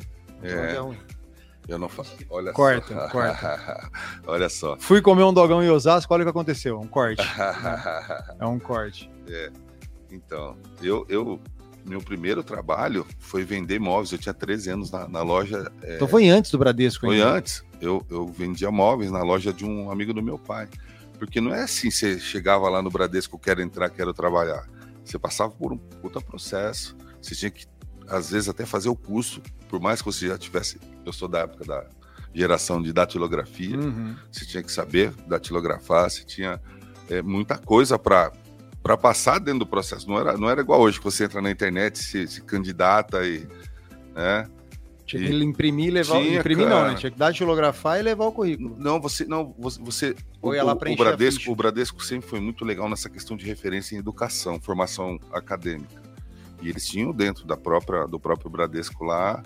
Eu não faço. Olha corta. Olha só. Fui comer um dogão em Osasco, olha o que aconteceu. Um corte. É um corte. Então, meu primeiro trabalho foi vender móveis. Eu tinha 13 anos na loja. Então foi antes do Bradesco, Foi antes. Eu vendia móveis na loja de um amigo do meu pai. Porque não é assim, você chegava lá no Bradesco, quero entrar, quero trabalhar. Você passava por um puta processo. Você tinha que, às vezes, até fazer o curso. Por mais que você já tivesse... Eu sou da época da geração de datilografia. Você tinha que saber datilografar. Você tinha muita coisa para passar dentro do processo. Não era igual hoje, que você entra na internet, se candidata e... né? Tinha que imprimir e levar... Imprimir não, né? Tinha que datilografar e levar o currículo. Você... Ou ela preencher o Bradesco sempre foi muito legal nessa questão de referência em educação, formação acadêmica. E eles tinham dentro do próprio Bradesco lá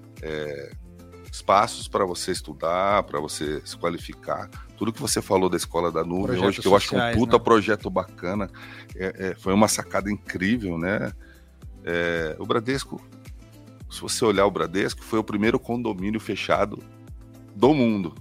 espaços para você estudar, para você se qualificar. Tudo que você falou da Escola da Nuvem hoje, que eu acho que é um puta projeto bacana, foi uma sacada incrível, né? O Bradesco, se você olhar o Bradesco, foi o primeiro condomínio fechado do mundo.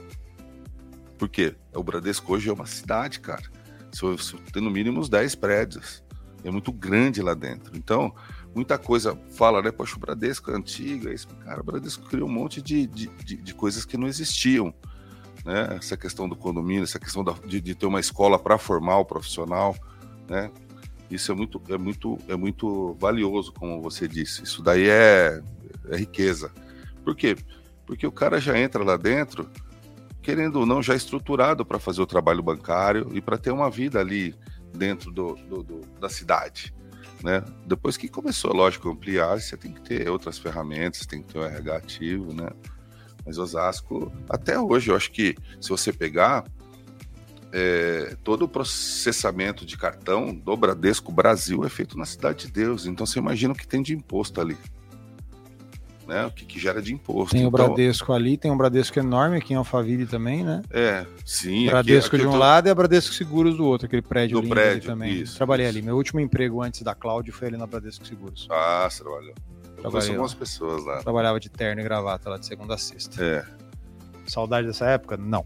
Por quê? O Bradesco hoje é uma cidade, cara. Tem no mínimo uns 10 prédios. É muito grande lá dentro. Então, muita coisa fala, né? Poxa, o Bradesco é antigo. Cara, o Bradesco criou um monte de coisas que não existiam. Né? Essa questão do condomínio, essa questão de ter uma escola para formar o profissional, né? Isso é muito valioso, como você disse. Isso daí é riqueza. Por quê? Porque o cara já entra lá dentro, querendo ou não, já estruturado para fazer o trabalho bancário e para ter uma vida ali dentro da cidade. Né? Depois que começou, lógico, a ampliar, você tem que ter outras ferramentas, tem que ter um RH ativo, né? Mas Osasco, até hoje, eu acho que se você pegar... todo o processamento de cartão do Bradesco Brasil é feito na Cidade de Deus. Então você imagina o que tem de imposto ali, né? O que gera de imposto. Tem o Bradesco ali, tem um Bradesco enorme aqui em Alphaville também, né? Sim. Bradesco de um lado e a Bradesco Seguros do outro, aquele prédio lindo ali também. Isso, Trabalhei ali. Meu último emprego antes da Cláudio foi ali na Bradesco Seguros. Você trabalhou. Eu conheço algumas pessoas lá. Trabalhava de gravata lá de segunda a sexta. Saudade dessa época? Não.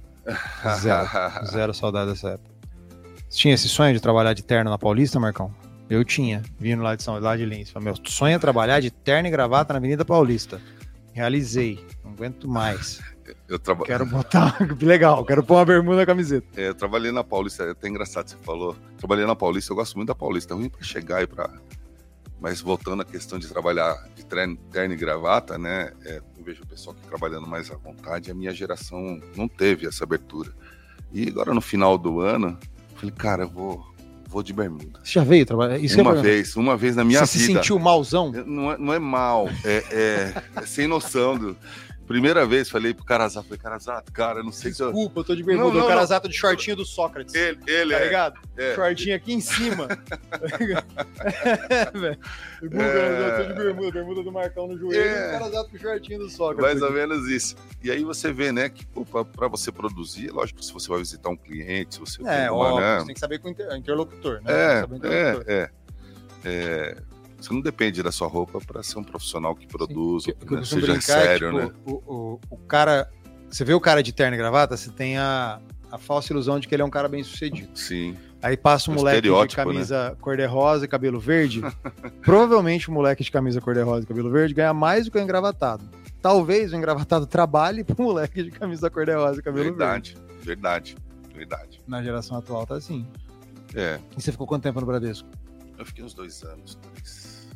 Zero saudade dessa época. Você tinha esse sonho de trabalhar de terno na Paulista, Marcão? Eu tinha, vindo lá de Lins. Meu sonho é trabalhar de terno e gravata na Avenida Paulista. Realizei, não aguento mais. Quero botar... Legal, quero pôr uma bermuda na camiseta. Eu trabalhei na Paulista, é até engraçado você falou. Trabalhei na Paulista, eu gosto muito da Paulista. É ruim pra chegar e pra... Mas voltando à questão de trabalhar de terno e gravata, né? Eu vejo o pessoal que trabalhando mais à vontade. A minha geração não teve essa abertura. E agora no final do ano, eu falei, cara, eu vou de bermuda. Você já veio trabalhar? Uma vez na minha vida. Você se sentiu malzão? Não é mal, é sem noção. Primeira vez, falei pro Carazato, cara, eu não sei... Desculpa, eu tô de bermuda. O Carazato de shortinho do Sócrates. Ele tá ligado? Shortinho aqui em cima. Velho. Eu tô de bermuda do Marcão no joelho e o Carazato com o shortinho do Sócrates. Mais ou menos isso. E aí você vê, né, que pra você produzir, lógico, se você vai visitar um cliente, se você... óbvio, você tem que saber com o interlocutor, né? Você não depende da sua roupa para ser um profissional que produz, né? Seja sério, tipo, né? O cara, você vê o cara de terno e gravata, você tem a falsa ilusão de que ele é um cara bem sucedido. Sim. Aí passa um moleque de camisa cor-de-rosa e cabelo verde. Provavelmente o moleque de camisa cor-de-rosa e cabelo verde ganha mais do que o engravatado. Talvez o engravatado trabalhe pro moleque de camisa cor-de-rosa e cabelo verde. Verdade. continuidade. Na geração atual tá assim. É. E você ficou quanto tempo no Bradesco? Eu fiquei uns 2 anos, 3.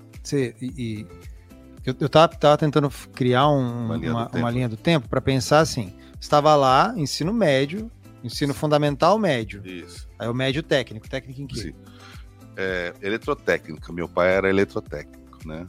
Eu tava tentando criar uma linha do tempo para pensar assim. Estava lá, ensino médio, ensino fundamental médio. Isso. Aí o médio técnico. Técnico em quê? Sim. Eletrotécnica. Meu pai era eletrotécnico, né?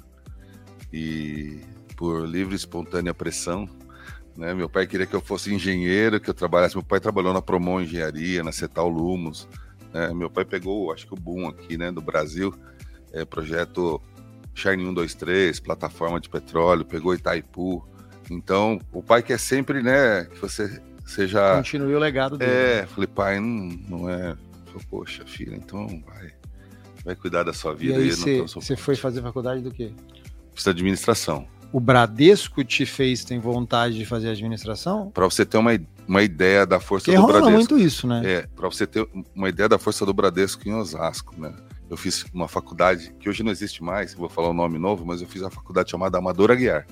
E por livre e espontânea pressão, né? Meu pai queria que eu fosse engenheiro, que eu trabalhasse. Meu pai trabalhou na Promon Engenharia, na Cetal Lumos. Né? Meu pai pegou, acho que o boom aqui, né, do Brasil, projeto Shine 123, plataforma de petróleo, pegou Itaipu. Então, o pai quer sempre, né, que você seja... Continue o legado dele. Falei, pai, não é... Falei, poxa, filho, então vai cuidar da sua vida. E aí você foi fazer faculdade do quê? Fiz de administração. O Bradesco te fez ter vontade de fazer administração? Para você ter uma ideia da força do Bradesco. Muito isso, né? Para você ter uma ideia da força do Bradesco em Osasco, né? Eu fiz uma faculdade que hoje não existe mais, vou falar o nome novo, mas eu fiz uma faculdade chamada Amador Aguiar.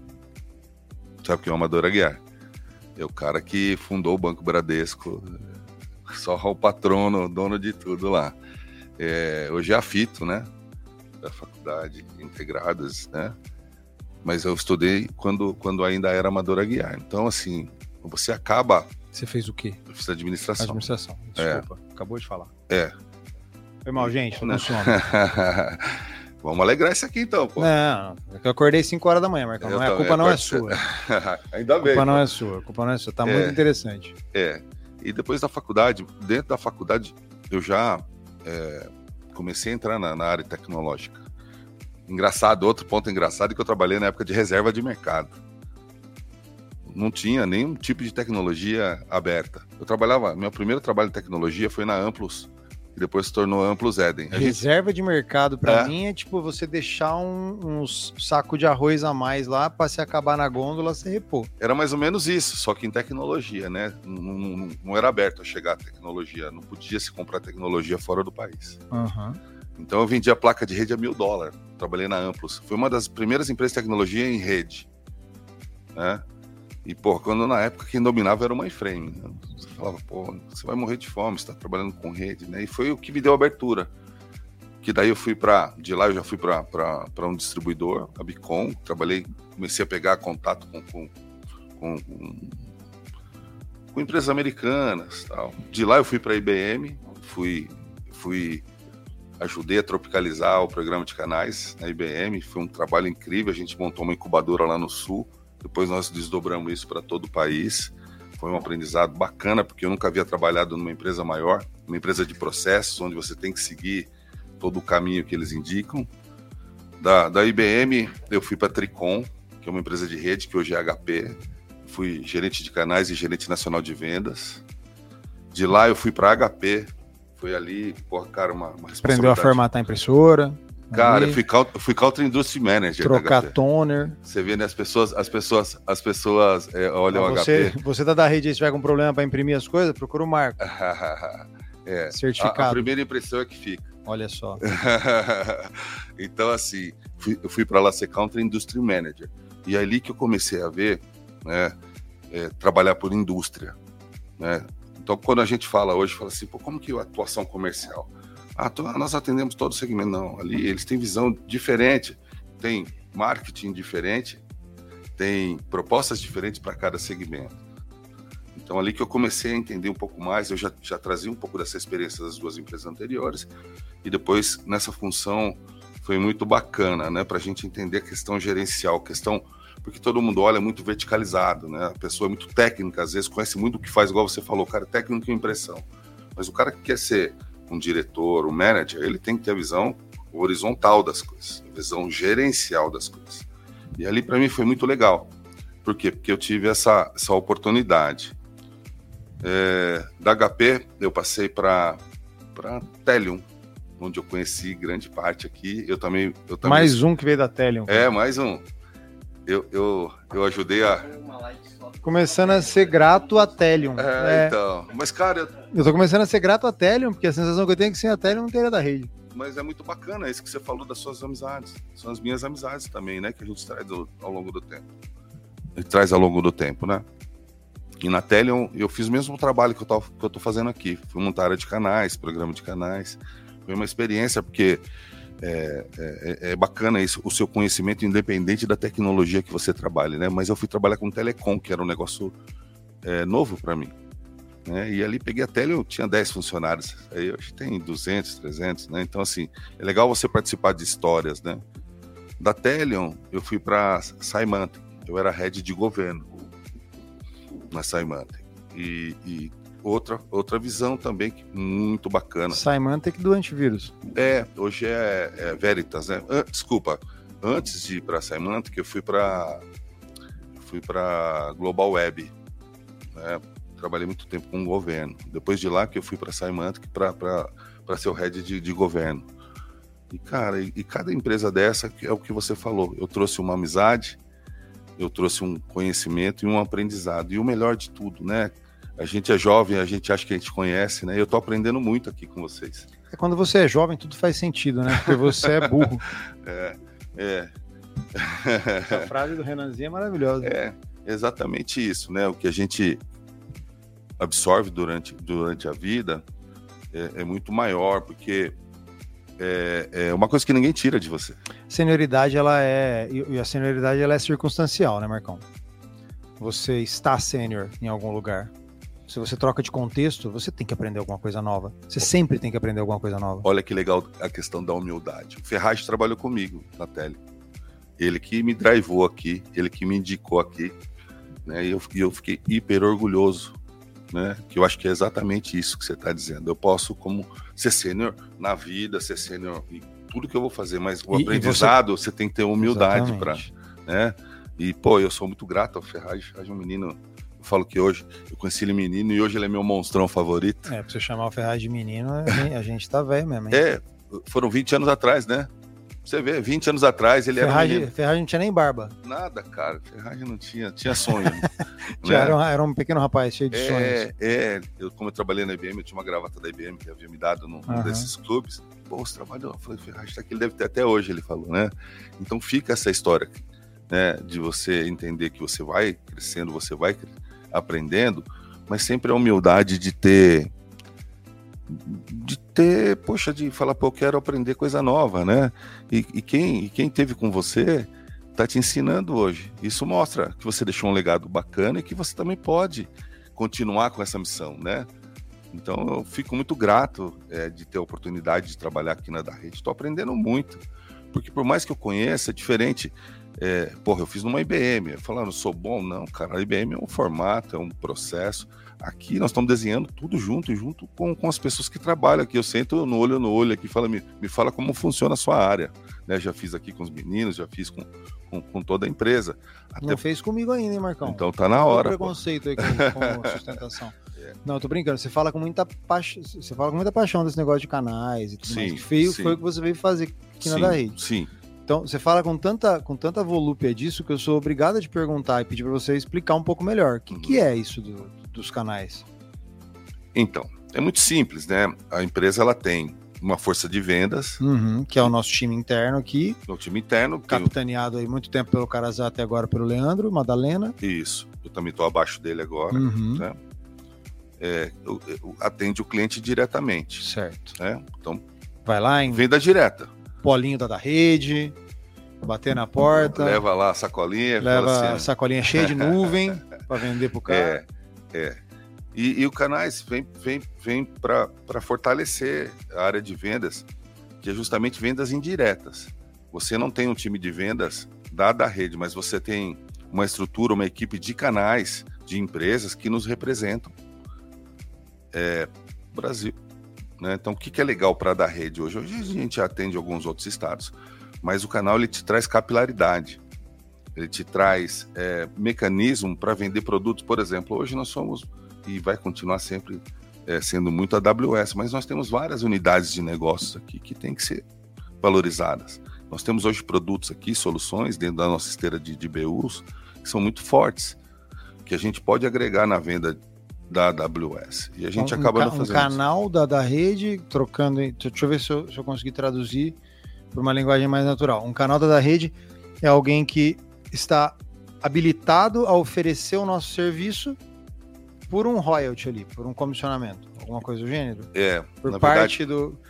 Sabe o que é o Amador Aguiar? É o cara que fundou o Banco Bradesco, só o patrono, dono de tudo lá. Hoje é a FITO, né? Da faculdade, integradas, né? Mas eu estudei quando ainda era Amador Aguiar. Então, assim, você acaba... Você fez o quê? Eu fiz administração. Administração, desculpa, acabou de falar. Foi mal, gente, tô com Não. sono. Vamos alegrar isso aqui então, pô. Não, eu acordei 5 horas da manhã, Marcão. A culpa não é sua. Ainda bem. A culpa não é sua, tá muito interessante. E depois da faculdade, dentro da faculdade, eu já comecei a entrar na área tecnológica. Engraçado, outro ponto engraçado é que eu trabalhei na época de reserva de mercado. Não tinha nenhum tipo de tecnologia aberta. Meu primeiro trabalho em tecnologia foi na Amplus, que depois se tornou Amplus Eden. Reserva de mercado, pra mim, é tipo você deixar uns saco de arroz a mais lá pra se acabar na gôndola, você repor. Era mais ou menos isso, só que em tecnologia, né? Não era aberto a chegar a tecnologia, não podia se comprar tecnologia fora do país. Uhum. Então eu vendia placa de rede a $1.000, trabalhei na Amplus. Foi uma das primeiras empresas de tecnologia em rede, né? E, quando na época quem dominava era o mainframe, né? Você falava, você vai morrer de fome, você tá trabalhando com rede, né? E foi o que me deu abertura. Que daí de lá eu já fui para um distribuidor, a Bicom, comecei a pegar contato com empresas americanas, tal. De lá eu fui para a IBM, ajudei a tropicalizar o programa de canais na IBM, foi um trabalho incrível, a gente montou uma incubadora lá no Sul, depois nós desdobramos isso para todo o país, foi um aprendizado bacana, porque eu nunca havia trabalhado numa empresa maior, uma empresa de processos, onde você tem que seguir todo o caminho que eles indicam. Da IBM, eu fui para a Tricom, que é uma empresa de rede, que hoje é HP, fui gerente de canais e gerente nacional de vendas. De lá eu fui para a HP, foi ali, cara, uma responsabilidade. Aprendeu a formatar a impressora. Cara, eu fui Country Industry Manager. Trocar toner. Você vê, né? As pessoas olham o HP. Você tá da rede e se tiver com problema para imprimir as coisas, procura o Marco. Certificado. A primeira impressão é que fica. Olha só. Então, assim, eu fui para lá ser Country Industry Manager. E é ali que eu comecei a ver, né, trabalhar por indústria, né? Então, quando a gente fala hoje, fala assim, como que é a atuação comercial? Nós atendemos todo o segmento. Não, ali eles têm visão diferente, tem marketing diferente, tem propostas diferentes para cada segmento. Então, ali que eu comecei a entender um pouco mais, eu já trazia um pouco dessa experiência das duas empresas anteriores, e depois, nessa função, foi muito bacana, né, para a gente entender a questão gerencial, porque todo mundo olha muito verticalizado, né, a pessoa é muito técnica, às vezes conhece muito o que faz, igual você falou, cara, técnico e impressão, mas o cara que quer ser um diretor, um manager, ele tem que ter a visão horizontal das coisas, a visão gerencial das coisas. E ali para mim foi muito legal. Por quê? Porque eu tive essa oportunidade. Da HP eu passei para Telium, onde eu conheci grande parte aqui. Eu também mais um que veio da Telium. Mais um. Eu ajudei a... Começando a ser grato a Telium. Então. Mas, cara... Eu tô começando a ser grato a Telium, porque a sensação que eu tenho é que sem a Telium não teria da rede. Mas é muito bacana isso que você falou das suas amizades. São as minhas amizades também, né? Que a gente traz ao longo do tempo. Né? E na Telion eu fiz o mesmo trabalho que eu tô fazendo aqui. Fui montar área de canais, programa de canais. Foi uma experiência, porque é bacana isso, o seu conhecimento independente da tecnologia que você trabalha, né? Mas eu fui trabalhar com telecom, que era um negócio novo para mim. Né? E ali peguei a Telion, tinha 10 funcionários. Aí hoje tem 200, 300, né? Então, assim, é legal você participar de histórias, né? Da Telion, eu fui para Symantec. Eu era head de governo na Symantec. E outra visão também muito bacana. Symantec do antivírus. Hoje é Veritas, né? Desculpa, antes de ir para Symantec, eu fui para Global Web, né? Trabalhei muito tempo com o governo. Depois de lá que eu fui para Symantec para ser o head de governo. E, cara, e cada empresa dessa é o que você falou. Eu trouxe uma amizade, eu trouxe um conhecimento e um aprendizado. E o melhor de tudo, né? A gente é jovem, a gente acha que a gente conhece, né? Eu tô aprendendo muito aqui com vocês. Quando você é jovem, tudo faz sentido, né? Porque você é burro. A frase do Renanzinho é maravilhosa. É exatamente isso, né? O que a gente absorve durante a vida é muito maior, porque é uma coisa que ninguém tira de você. Senioridade, e a senioridade ela é circunstancial, né, Marcão? Você está sênior em algum lugar. Se você troca de contexto, você tem que aprender alguma coisa nova. Você sempre tem que aprender alguma coisa nova. Olha que legal a questão da humildade. O Ferraz trabalhou comigo na Tele. Ele que me drivou aqui, ele que me indicou aqui, né? E eu fiquei hiper orgulhoso, né? Que eu acho que é exatamente isso que você está dizendo. Eu posso como ser sênior na vida, ser sênior em tudo que eu vou fazer, mas o aprendizado você tem que ter humildade para, né? E pô, eu sou muito grato ao Ferraz, é um menino. Eu falo que hoje eu conheci ele menino e hoje ele é meu monstrão favorito. Pra você chamar o Ferraz de menino, a gente tá velho mesmo, hein? Foram 20 anos atrás, né? Você vê, 20 anos atrás ele era um menino. Ferraz não tinha nem barba. Nada, cara. Ferraz não tinha sonho. Né? Era um pequeno rapaz cheio de sonhos. Como eu trabalhei na IBM, eu tinha uma gravata da IBM que havia me dado num desses clubes. Pô, você trabalhou? Eu falei, Ferraz tá aqui, ele deve ter até hoje, ele falou, né? Então fica essa história, né? De você entender que você vai crescendo, você vai aprendendo, mas sempre a humildade de falar, pô, eu quero aprender coisa nova, né? E quem teve com você tá te ensinando hoje. Isso mostra que você deixou um legado bacana e que você também pode continuar com essa missão, né? Então eu fico muito grato de ter a oportunidade de trabalhar aqui na da Rede. Estou aprendendo muito, porque por mais que eu conheça, é diferente. Eu fiz numa IBM, falando, sou bom? Não, cara, a IBM é um formato, é um processo. Aqui nós estamos desenhando tudo junto com as pessoas que trabalham aqui. Eu sento no olho aqui, me fala como funciona a sua área. Né? Já fiz aqui com os meninos, já fiz com toda a empresa. Não fez comigo ainda, hein, Marcão? Então tá na hora. Tem preconceito aí com sustentação. Não, eu tô brincando. Você fala com muita paixão desse negócio de canais e tudo mais. Foi o que você veio fazer aqui na da Rede. Sim. Então, você fala com tanta volúpia disso que eu sou obrigado a te perguntar e pedir para você explicar um pouco melhor. O que é isso dos canais? Então, é muito simples, né? A empresa ela tem uma força de vendas. Que é o nosso time interno aqui. O time interno. Capitaneado aí muito tempo pelo Carazá, até agora pelo Leandro Madalena. Isso. Eu também estou abaixo dele agora. Né? Atende o cliente diretamente. Certo. Né? Então, vai lá em venda direta. Polinho da Rede, bater na porta. Leva lá a sacolinha. Leva a sacolinha cheia de nuvem para vender pro cara. E o Canais vem para fortalecer a área de vendas, que é justamente vendas indiretas. Você não tem um time de vendas da Rede, mas você tem uma estrutura, uma equipe de canais, de empresas que nos representam. Brasil. Né? Então, o que é legal para da Rede hoje? Hoje a gente atende alguns outros estados, mas o canal ele te traz capilaridade, ele te traz mecanismo para vender produtos. Por exemplo, hoje nós somos, e vai continuar sempre sendo muito AWS, mas nós temos várias unidades de negócios aqui que têm que ser valorizadas. Nós temos hoje produtos aqui, soluções dentro da nossa esteira de BUs, que são muito fortes, que a gente pode agregar na venda da AWS. E a gente acaba não fazendo um canal da Rede, trocando... Deixa eu ver se eu conseguir traduzir por uma linguagem mais natural. Um canal da Rede é alguém que está habilitado a oferecer o nosso serviço por um royalty ali, por um comissionamento, alguma coisa do gênero? Por parte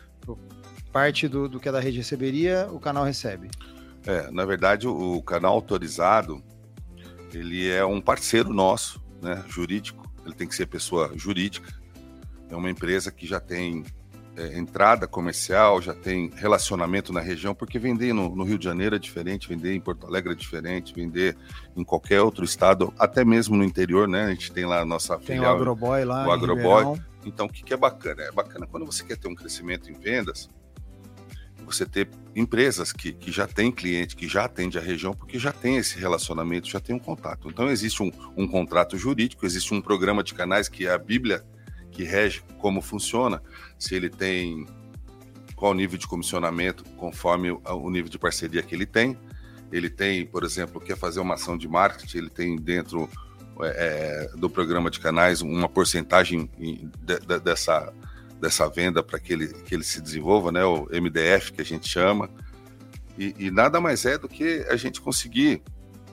do que a da rede receberia, o canal recebe. Na verdade, o canal autorizado, ele é um parceiro nosso, né, jurídico. Ele tem que ser pessoa jurídica. É uma empresa que já tem entrada comercial, já tem relacionamento na região, porque vender no Rio de Janeiro é diferente, vender em Porto Alegre é diferente, vender em qualquer outro estado, até mesmo no interior, né? A gente tem lá a nossa filial. Tem o Agroboy lá. O Agroboy. Então, o que é bacana? É bacana quando você quer ter um crescimento em vendas, você ter empresas que já tem cliente, que já atende a região, porque já tem esse relacionamento, já tem um contato. Então, existe um contrato jurídico, existe um programa de canais que é a Bíblia, que rege como funciona, se ele tem qual nível de comissionamento, conforme o nível de parceria que ele tem. Ele tem, por exemplo, quer fazer uma ação de marketing, ele tem dentro do programa de canais uma porcentagem dessa venda para que ele se desenvolva, né, o MDF que a gente chama, e nada mais é do que a gente conseguir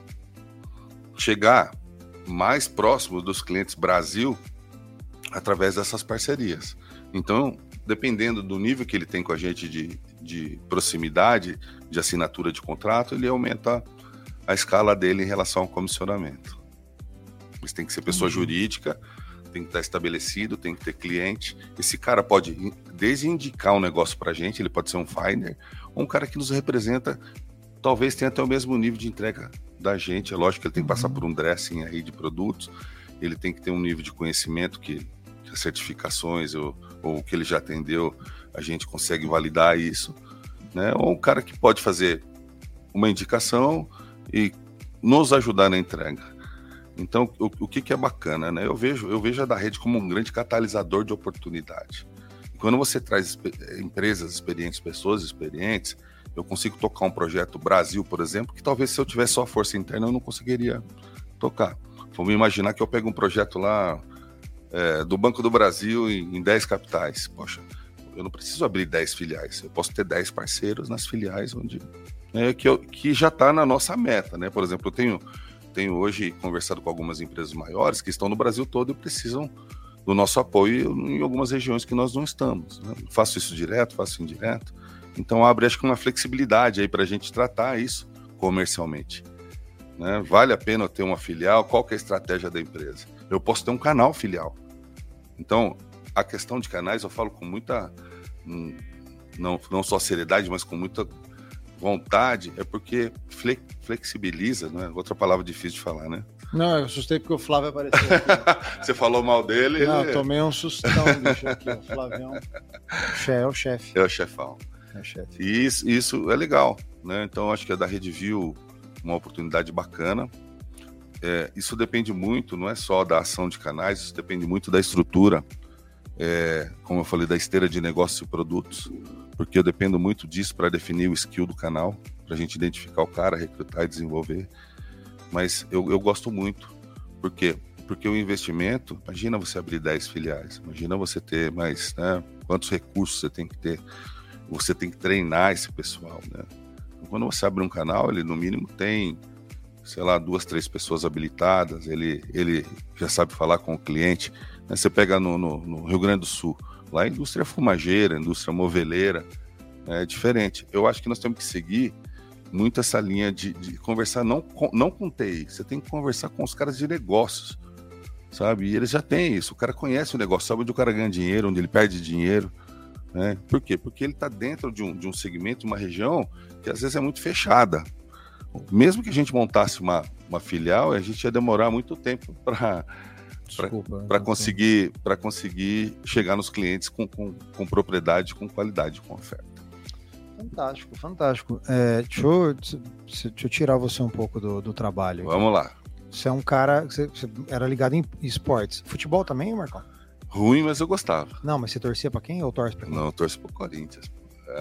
chegar mais próximo dos clientes Brasil através dessas parcerias. Então, dependendo do nível que ele tem com a gente de proximidade, de assinatura de contrato, ele aumenta a escala dele em relação ao comissionamento. Mas tem que ser pessoa jurídica, tem que estar estabelecido, tem que ter cliente. Esse cara pode, desde indicar um negócio para a gente, ele pode ser um finder, ou um cara que nos representa, talvez tenha até o mesmo nível de entrega da gente. É lógico que ele tem que passar por um dressing aí de produtos, ele tem que ter um nível de conhecimento que as certificações ou o que ele já atendeu, a gente consegue validar isso, né? Ou um cara que pode fazer uma indicação e nos ajudar na entrega. Então, o que é bacana, né? Eu vejo a da rede como um grande catalisador de oportunidade. E quando você traz empresas experientes, pessoas experientes, eu consigo tocar um projeto Brasil, por exemplo, que talvez se eu tivesse só força interna eu não conseguiria tocar. Vamos imaginar que eu pego um projeto lá do Banco do Brasil em 10 capitais. Poxa, eu não preciso abrir 10 filiais, eu posso ter 10 parceiros nas filiais onde, que já está na nossa meta, né? Por exemplo, eu tenho hoje conversado com algumas empresas maiores que estão no Brasil todo e precisam do nosso apoio em algumas regiões que nós não estamos, né? Faço isso direto, faço indireto. Então abre, acho que uma flexibilidade aí para a gente tratar isso comercialmente, né? Vale a pena eu ter uma filial? Qual que é a estratégia da empresa? Eu posso ter um canal filial. Então, a questão de canais eu falo com muita, não só seriedade, mas com muita vontade, é porque flexibiliza, não é? Outra palavra difícil de falar, né? Não, eu assustei porque o Flávio apareceu aqui. Você falou mal dele? Não, eu tomei um sustão, bicho, aqui. O Flavião é o chefe. É o chefão. É o chefe. E isso é legal, né? Então, acho que a da Rede viu uma oportunidade bacana. Isso depende muito, não é só da ação de canais, isso depende muito da estrutura, como eu falei, da esteira de negócios e produtos, porque eu dependo muito disso para definir o skill do canal, para a gente identificar o cara, recrutar e desenvolver. Mas eu gosto muito. Por quê? Porque o investimento, imagina você abrir 10 filiais, imagina você ter mais, né, quantos recursos você tem que ter, você tem que treinar esse pessoal, né? Quando você abre um canal, ele no mínimo tem, sei lá, 2, 3 pessoas habilitadas, ele já sabe falar com o cliente, né? Você pega no Rio Grande do Sul, lá a indústria fumageira, a indústria moveleira, é diferente. Eu acho que nós temos que seguir muito essa linha de conversar não com TI, você tem que conversar com os caras de negócios, sabe? E eles já têm isso, o cara conhece o negócio, sabe onde o cara ganha dinheiro, onde ele perde dinheiro, né? Por quê? Porque ele está dentro de um segmento, de uma região que às vezes é muito fechada. Mesmo que a gente montasse uma filial, a gente ia demorar muito tempo para conseguir chegar nos clientes com propriedade, com qualidade, com oferta. Fantástico, fantástico. Deixa eu tirar você um pouco do trabalho. Vamos lá. Você é um cara, você era ligado em esportes. Futebol também, Marcão? Ruim, mas eu gostava. Não, mas você torcia pra quem ou torce pra quem? Não, eu torço pro Corinthians.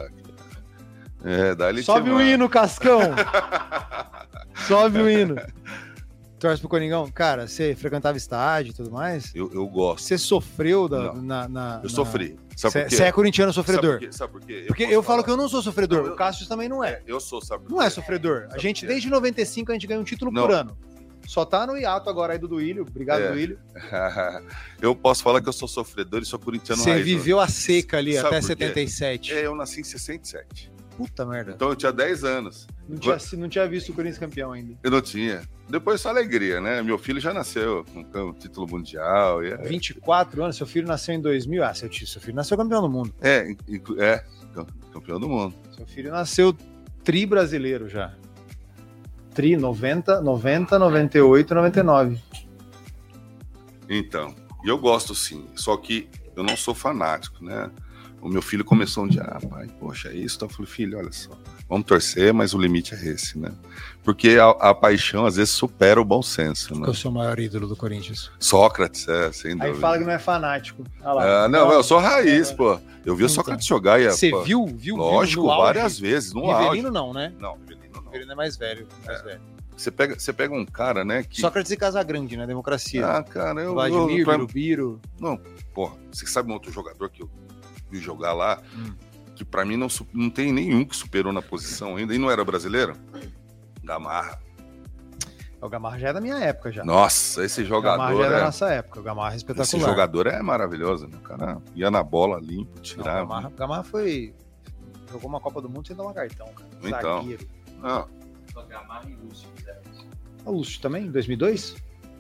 Sobe o hino, Cascão! Sobe o hino. Torce pro Coringão? Cara, você frequentava estádio e tudo mais? Eu gosto. Você sofreu Eu sofri. Sabe por quê? Você é corintiano sofredor? Sabe por quê? Porque eu falo que eu não sou sofredor. O Cássio também não é. Eu sou, sabe por quê? Não é sofredor. A gente, desde 95, a gente ganha um título por ano. Só tá no hiato agora aí do Duílio. Obrigado, Duílio. Eu posso falar que eu sou sofredor e sou corintiano Você raiz. viveu a seca ali Sabe até por quê? 77. Eu nasci em 67. Puta merda. Então eu tinha 10 anos. Não tinha visto o Corinthians campeão ainda. Eu não tinha. Depois só alegria, né? Meu filho já nasceu com título mundial. 24 anos, seu filho nasceu em 2000. Ah, seu filho nasceu campeão do mundo. Campeão do mundo. Seu filho nasceu tri-brasileiro já. Tri 90, 98, 99. Então, eu gosto sim, só que eu não sou fanático, né? O meu filho começou um dia, pai, poxa, é isso? Então eu falei, filho, olha só, vamos torcer, mas o limite é esse, né? Porque a paixão às vezes supera o bom senso, né? Qual é o seu maior ídolo do Corinthians? Sócrates, sem dúvida. Aí fala que não é fanático. Lá, não, eu sou raiz, pô. Eu vi o Sócrates jogar. Você pô, viu? Lógico, várias vezes, no auge. Rivelino não, né? Não, Rivelino não. Rivelino é mais velho. Você pega um cara, né? Que... Sócrates e Casagrande, né? Democracia. Ah, cara, Vladimir, Birubiru. Não, porra, você sabe um outro jogador que eu vi jogar lá, que pra mim não tem nenhum que superou na posição ainda, e não era brasileiro? Gamarra. O Gamarra já é da minha época já. Nossa, esse jogador. O Gamarra já é da nossa época. O Gamarra é espetacular. Esse jogador é maravilhoso, né? O cara ia na bola limpo, tirava. O Gamarra jogou uma Copa do Mundo sem tomar cartão, cara. Então. Zagueiro. Não. Só Gamarra e Lúcio fizeram isso. O Lúcio também, em 2002?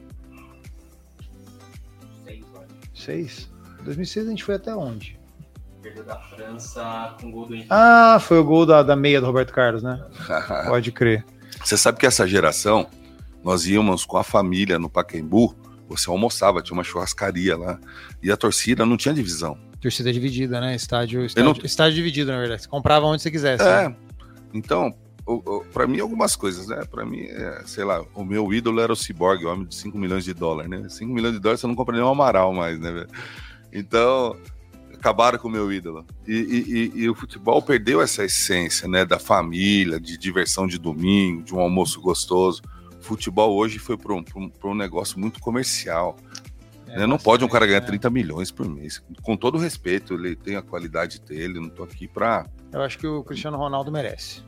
6, acho. 6? Em 2006 a gente foi até onde? Perdeu da França com gol do Henrique. Ah, foi o gol da meia do Roberto Carlos, né? Pode crer. Você sabe que essa geração, nós íamos com a família no Pacaembu, você almoçava, tinha uma churrascaria lá, e a torcida não tinha divisão. Torcida dividida, né? Estádio dividido, na verdade. Você comprava onde você quisesse. Né? Então, para mim, algumas coisas, né? Para mim, sei lá, o meu ídolo era o Cyborg, o homem de 5 milhões de dólares, né? 5 milhões de dólares você não compra nem um Amaral mais, né? Então, acabaram com o meu ídolo. E o futebol perdeu essa essência, né? Da família, de diversão de domingo, de um almoço gostoso. O futebol hoje foi para um negócio muito comercial. Não pode um cara ganhar 30 milhões por mês. Com todo respeito, ele tem a qualidade dele, não tô aqui pra... Eu acho que o Cristiano Ronaldo merece.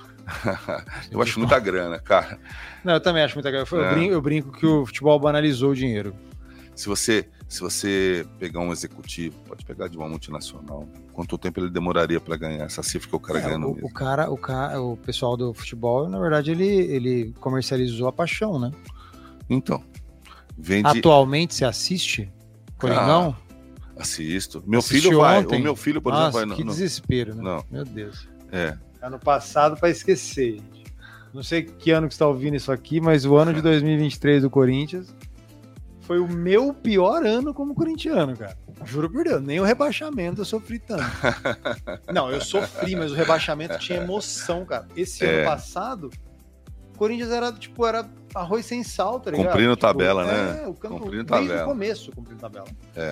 Eu acho muita grana, cara. Não, eu também acho muita grana. Eu brinco que o futebol banalizou o dinheiro. Se você pegar um executivo, pode pegar de uma multinacional, quanto tempo ele demoraria para ganhar essa cifra que o cara ganha no mês? O pessoal do futebol, na verdade, ele comercializou a paixão, né? Então, atualmente você assiste Coringão? Assisto. Meu filho vai. Ontem? O meu filho, por Nossa, exemplo, vai. Que desespero, né? Não. Meu Deus. Ano passado para esquecer, gente. Não sei que ano que você está ouvindo isso aqui, mas o ano de 2023 do Corinthians foi o meu pior ano como corintiano, cara. Juro por Deus, nem o rebaixamento eu sofri tanto. Não, eu sofri, mas o rebaixamento tinha emoção, cara. Esse ano passado, o Corinthians era arroz sem sal, tá ligado? Cumprindo tabela, né? Cumprindo tabela. Desde o começo, cumprindo tabela.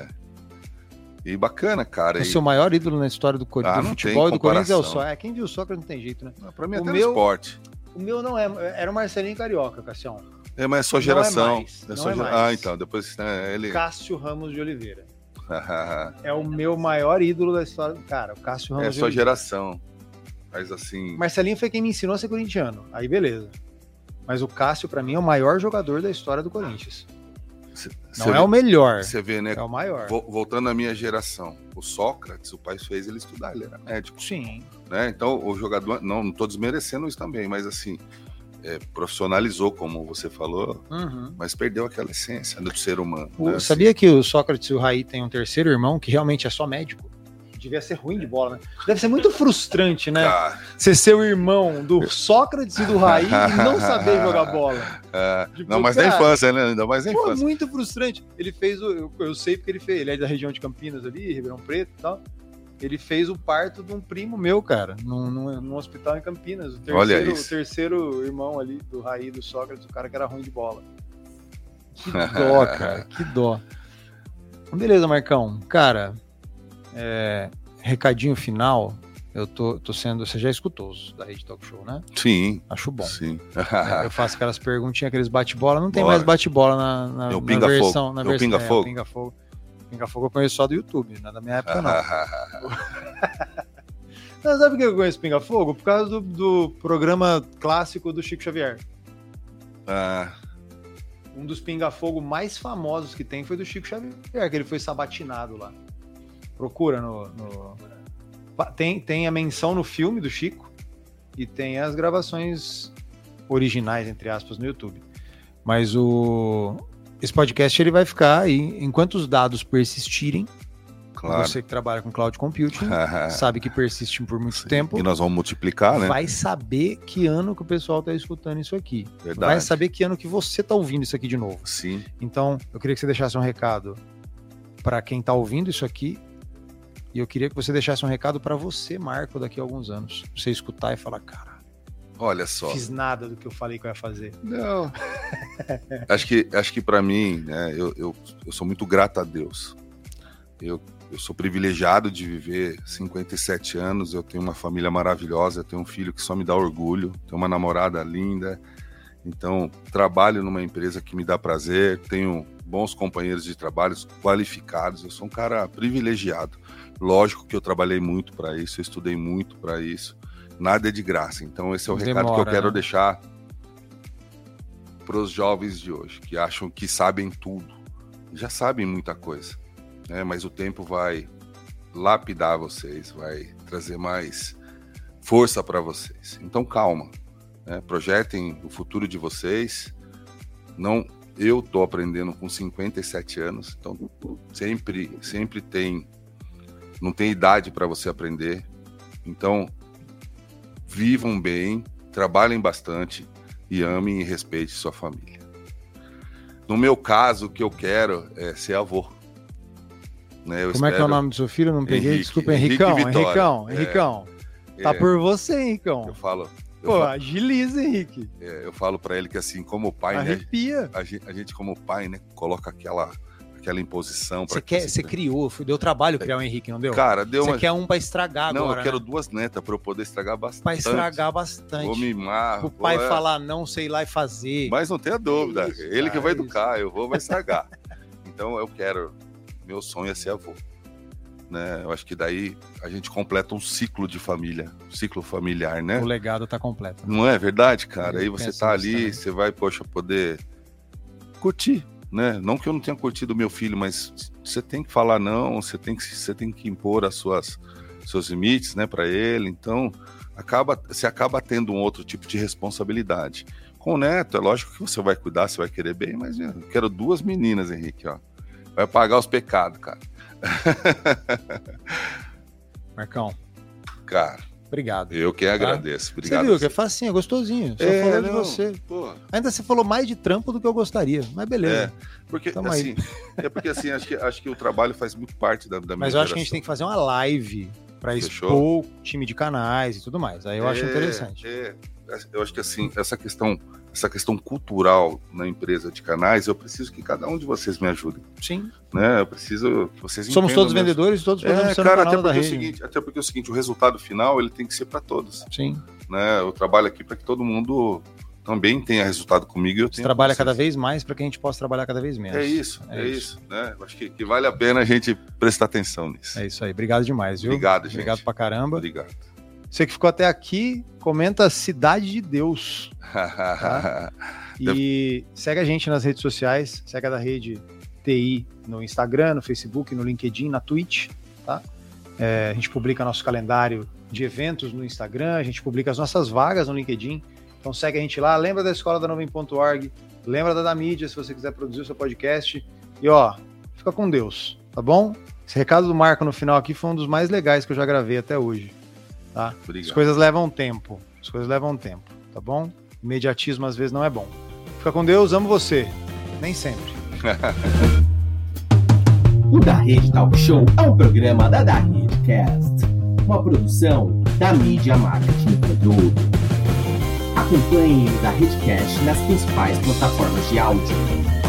E bacana, cara. O seu maior ídolo na história do futebol e do Corinthians é o Sócrates. Quem viu o Sócrates não tem jeito, né? Pra mim até no esporte. O meu não era o Marcelinho Carioca, Cassião. Mas é sua geração. Não é mais. Então, depois ele... Cássio Ramos de Oliveira. É o meu maior ídolo da história. Cara, o Cássio Ramos de Oliveira. É sua geração. Mas assim... Marcelinho foi quem me ensinou a ser corintiano. Aí beleza. Mas o Cássio, pra mim, é o maior jogador da história do Corinthians. Não é o melhor. Você vê, né? É o maior. Voltando à minha geração, o Sócrates, o pai fez ele estudar, ele era médico. Sim. Né? Então, o jogador, não tô desmerecendo isso também, mas assim, profissionalizou, como você falou, mas perdeu aquela essência do ser humano. Sabia que o Sócrates e o Raí têm um terceiro irmão que realmente é só médico? Devia ser ruim de bola, né? Deve ser muito frustrante, né? Ser seu irmão do Sócrates e do Raí e não saber jogar bola. Não, mas na infância, né? Ainda mais na infância. Muito frustrante. Ele fez eu sei porque ele é da região de Campinas ali, Ribeirão Preto e tal. Ele fez o parto de um primo meu, cara, num hospital em Campinas. O terceiro irmão ali do Raí e do Sócrates, o cara que era ruim de bola. Que dó, cara, que dó. Beleza, Marcão. Cara, recadinho final. Eu tô sendo... Você já escutou os da Rede Talk Show, né? Sim. Acho bom. Sim. Eu faço aquelas perguntinhas, aqueles bate-bola. Não tem mais bate-bola na versão. Pinga-fogo. Pinga-fogo. Pinga-fogo eu conheço só do YouTube, não é da minha época, não. Não, sabe por que eu conheço Pinga-fogo? Por causa do programa clássico do Chico Xavier. Um dos pinga-fogo mais famosos que tem foi do Chico Xavier, que ele foi sabatinado lá. Procura Tem a menção no filme do Chico e tem as gravações originais, entre aspas, no YouTube. Mas esse podcast ele vai ficar aí, enquanto os dados persistirem. Claro. Você que trabalha com cloud computing, sabe que persiste por muito tempo. E nós vamos multiplicar, né? Vai saber que ano que o pessoal está escutando isso aqui. Verdade. Vai saber que ano que você está ouvindo isso aqui de novo. Sim. Então, eu queria que você deixasse um recado para quem está ouvindo isso aqui. E eu queria que você deixasse um recado para você, Marco, daqui a alguns anos. Você escutar e falar, cara, olha só, fiz nada do que eu falei que eu ia fazer. Não. acho que para mim, né, eu sou muito grato a Deus. Eu sou privilegiado de viver 57 anos, eu tenho uma família maravilhosa, eu tenho um filho que só me dá orgulho, tenho uma namorada linda, então trabalho numa empresa que me dá prazer, tenho bons companheiros de trabalho qualificados, eu sou um cara privilegiado. Lógico que eu trabalhei muito para isso, eu estudei muito para isso, nada é de graça, então esse é o recado que eu quero deixar para os jovens de hoje, que acham que sabem tudo, já sabem muita coisa. Mas o tempo vai lapidar vocês, vai trazer mais força para vocês. Então calma, né? Projetem o futuro de vocês. Eu estou aprendendo com 57 anos, então sempre não tem idade para você aprender. Então vivam bem, trabalhem bastante e amem e respeitem sua família. No meu caso, o que eu quero é ser avô. Como é que é o nome do seu filho? Não peguei, desculpa, Henricão. Tá por você, Henricão. Eu falo. Agiliza, Henrique. Eu falo pra ele que assim, como pai, arrepia. Né? A gente como pai, né, coloca aquela imposição. Você criou, deu trabalho criar o Henrique, não deu? Cara, deu. Você quer um pra estragar agora? Não, eu quero 2 netas pra eu poder estragar bastante. Pra estragar bastante. Vou mimar. O pai falar não, sei lá e fazer. Mas não tenha dúvida. Ele que vai educar, vai estragar. Então eu quero. Meu sonho é ser avô, né? Eu acho que daí a gente completa um ciclo de família, um ciclo familiar, né? O legado tá completo. Não é verdade, cara? Aí você tá ali, você vai, poder curtir, né? Não que eu não tenha curtido o meu filho, mas você tem que falar não, você tem que impor seus limites, né, para ele. Então, você acaba tendo um outro tipo de responsabilidade. Com o neto, é lógico que você vai cuidar, você vai querer bem, mas eu quero 2 meninas, Henrique, ó. Vai pagar os pecados, cara. Marcão. Cara. Obrigado. Eu que agradeço. Obrigado. Você viu que é facinho, é gostosinho. Só falando de você. Porra. Ainda você falou mais de trampo do que eu gostaria, mas beleza. Porque assim, acho que o trabalho faz muito parte da minha Mas eu acho que a gente tem que fazer uma live para expor o time de canais e tudo mais. Aí eu acho interessante. Eu acho que assim, essa questão cultural na empresa de canais, eu preciso que cada um de vocês me ajude. Sim. Né? Eu preciso que vocês entendam. Somos todos vendedores, todos podemos ser no canal da rede. Até porque é o seguinte, o resultado final ele tem que ser para todos. Sim. Né? Eu trabalho aqui para que todo mundo também tenha resultado comigo. E eu tenho trabalha cada vez mais para que a gente possa trabalhar cada vez menos. É isso. Né? Eu acho que vale a pena a gente prestar atenção nisso. É isso aí. Obrigado demais, viu? Obrigado, gente. Obrigado pra caramba. Obrigado. Você que ficou até aqui, comenta Cidade de Deus. Tá? E segue a gente nas redes sociais, segue a da Rede TI no Instagram, no Facebook, no LinkedIn, na Twitch. Tá? A gente publica nosso calendário de eventos no Instagram, a gente publica as nossas vagas no LinkedIn. Então segue a gente lá, lembra da Escola da Nuvem.org, lembra da mídia se você quiser produzir o seu podcast. E fica com Deus, tá bom? Esse recado do Marco no final aqui foi um dos mais legais que eu já gravei até hoje. Tá? As coisas levam tempo, tá bom? Imediatismo às vezes não é bom. Fica com Deus, amo você. Nem sempre. O Da Rede Talk Show é um programa da Redcast, uma produção da Mídia Marketing Produto. Acompanhe o Da Redcast nas principais plataformas de áudio.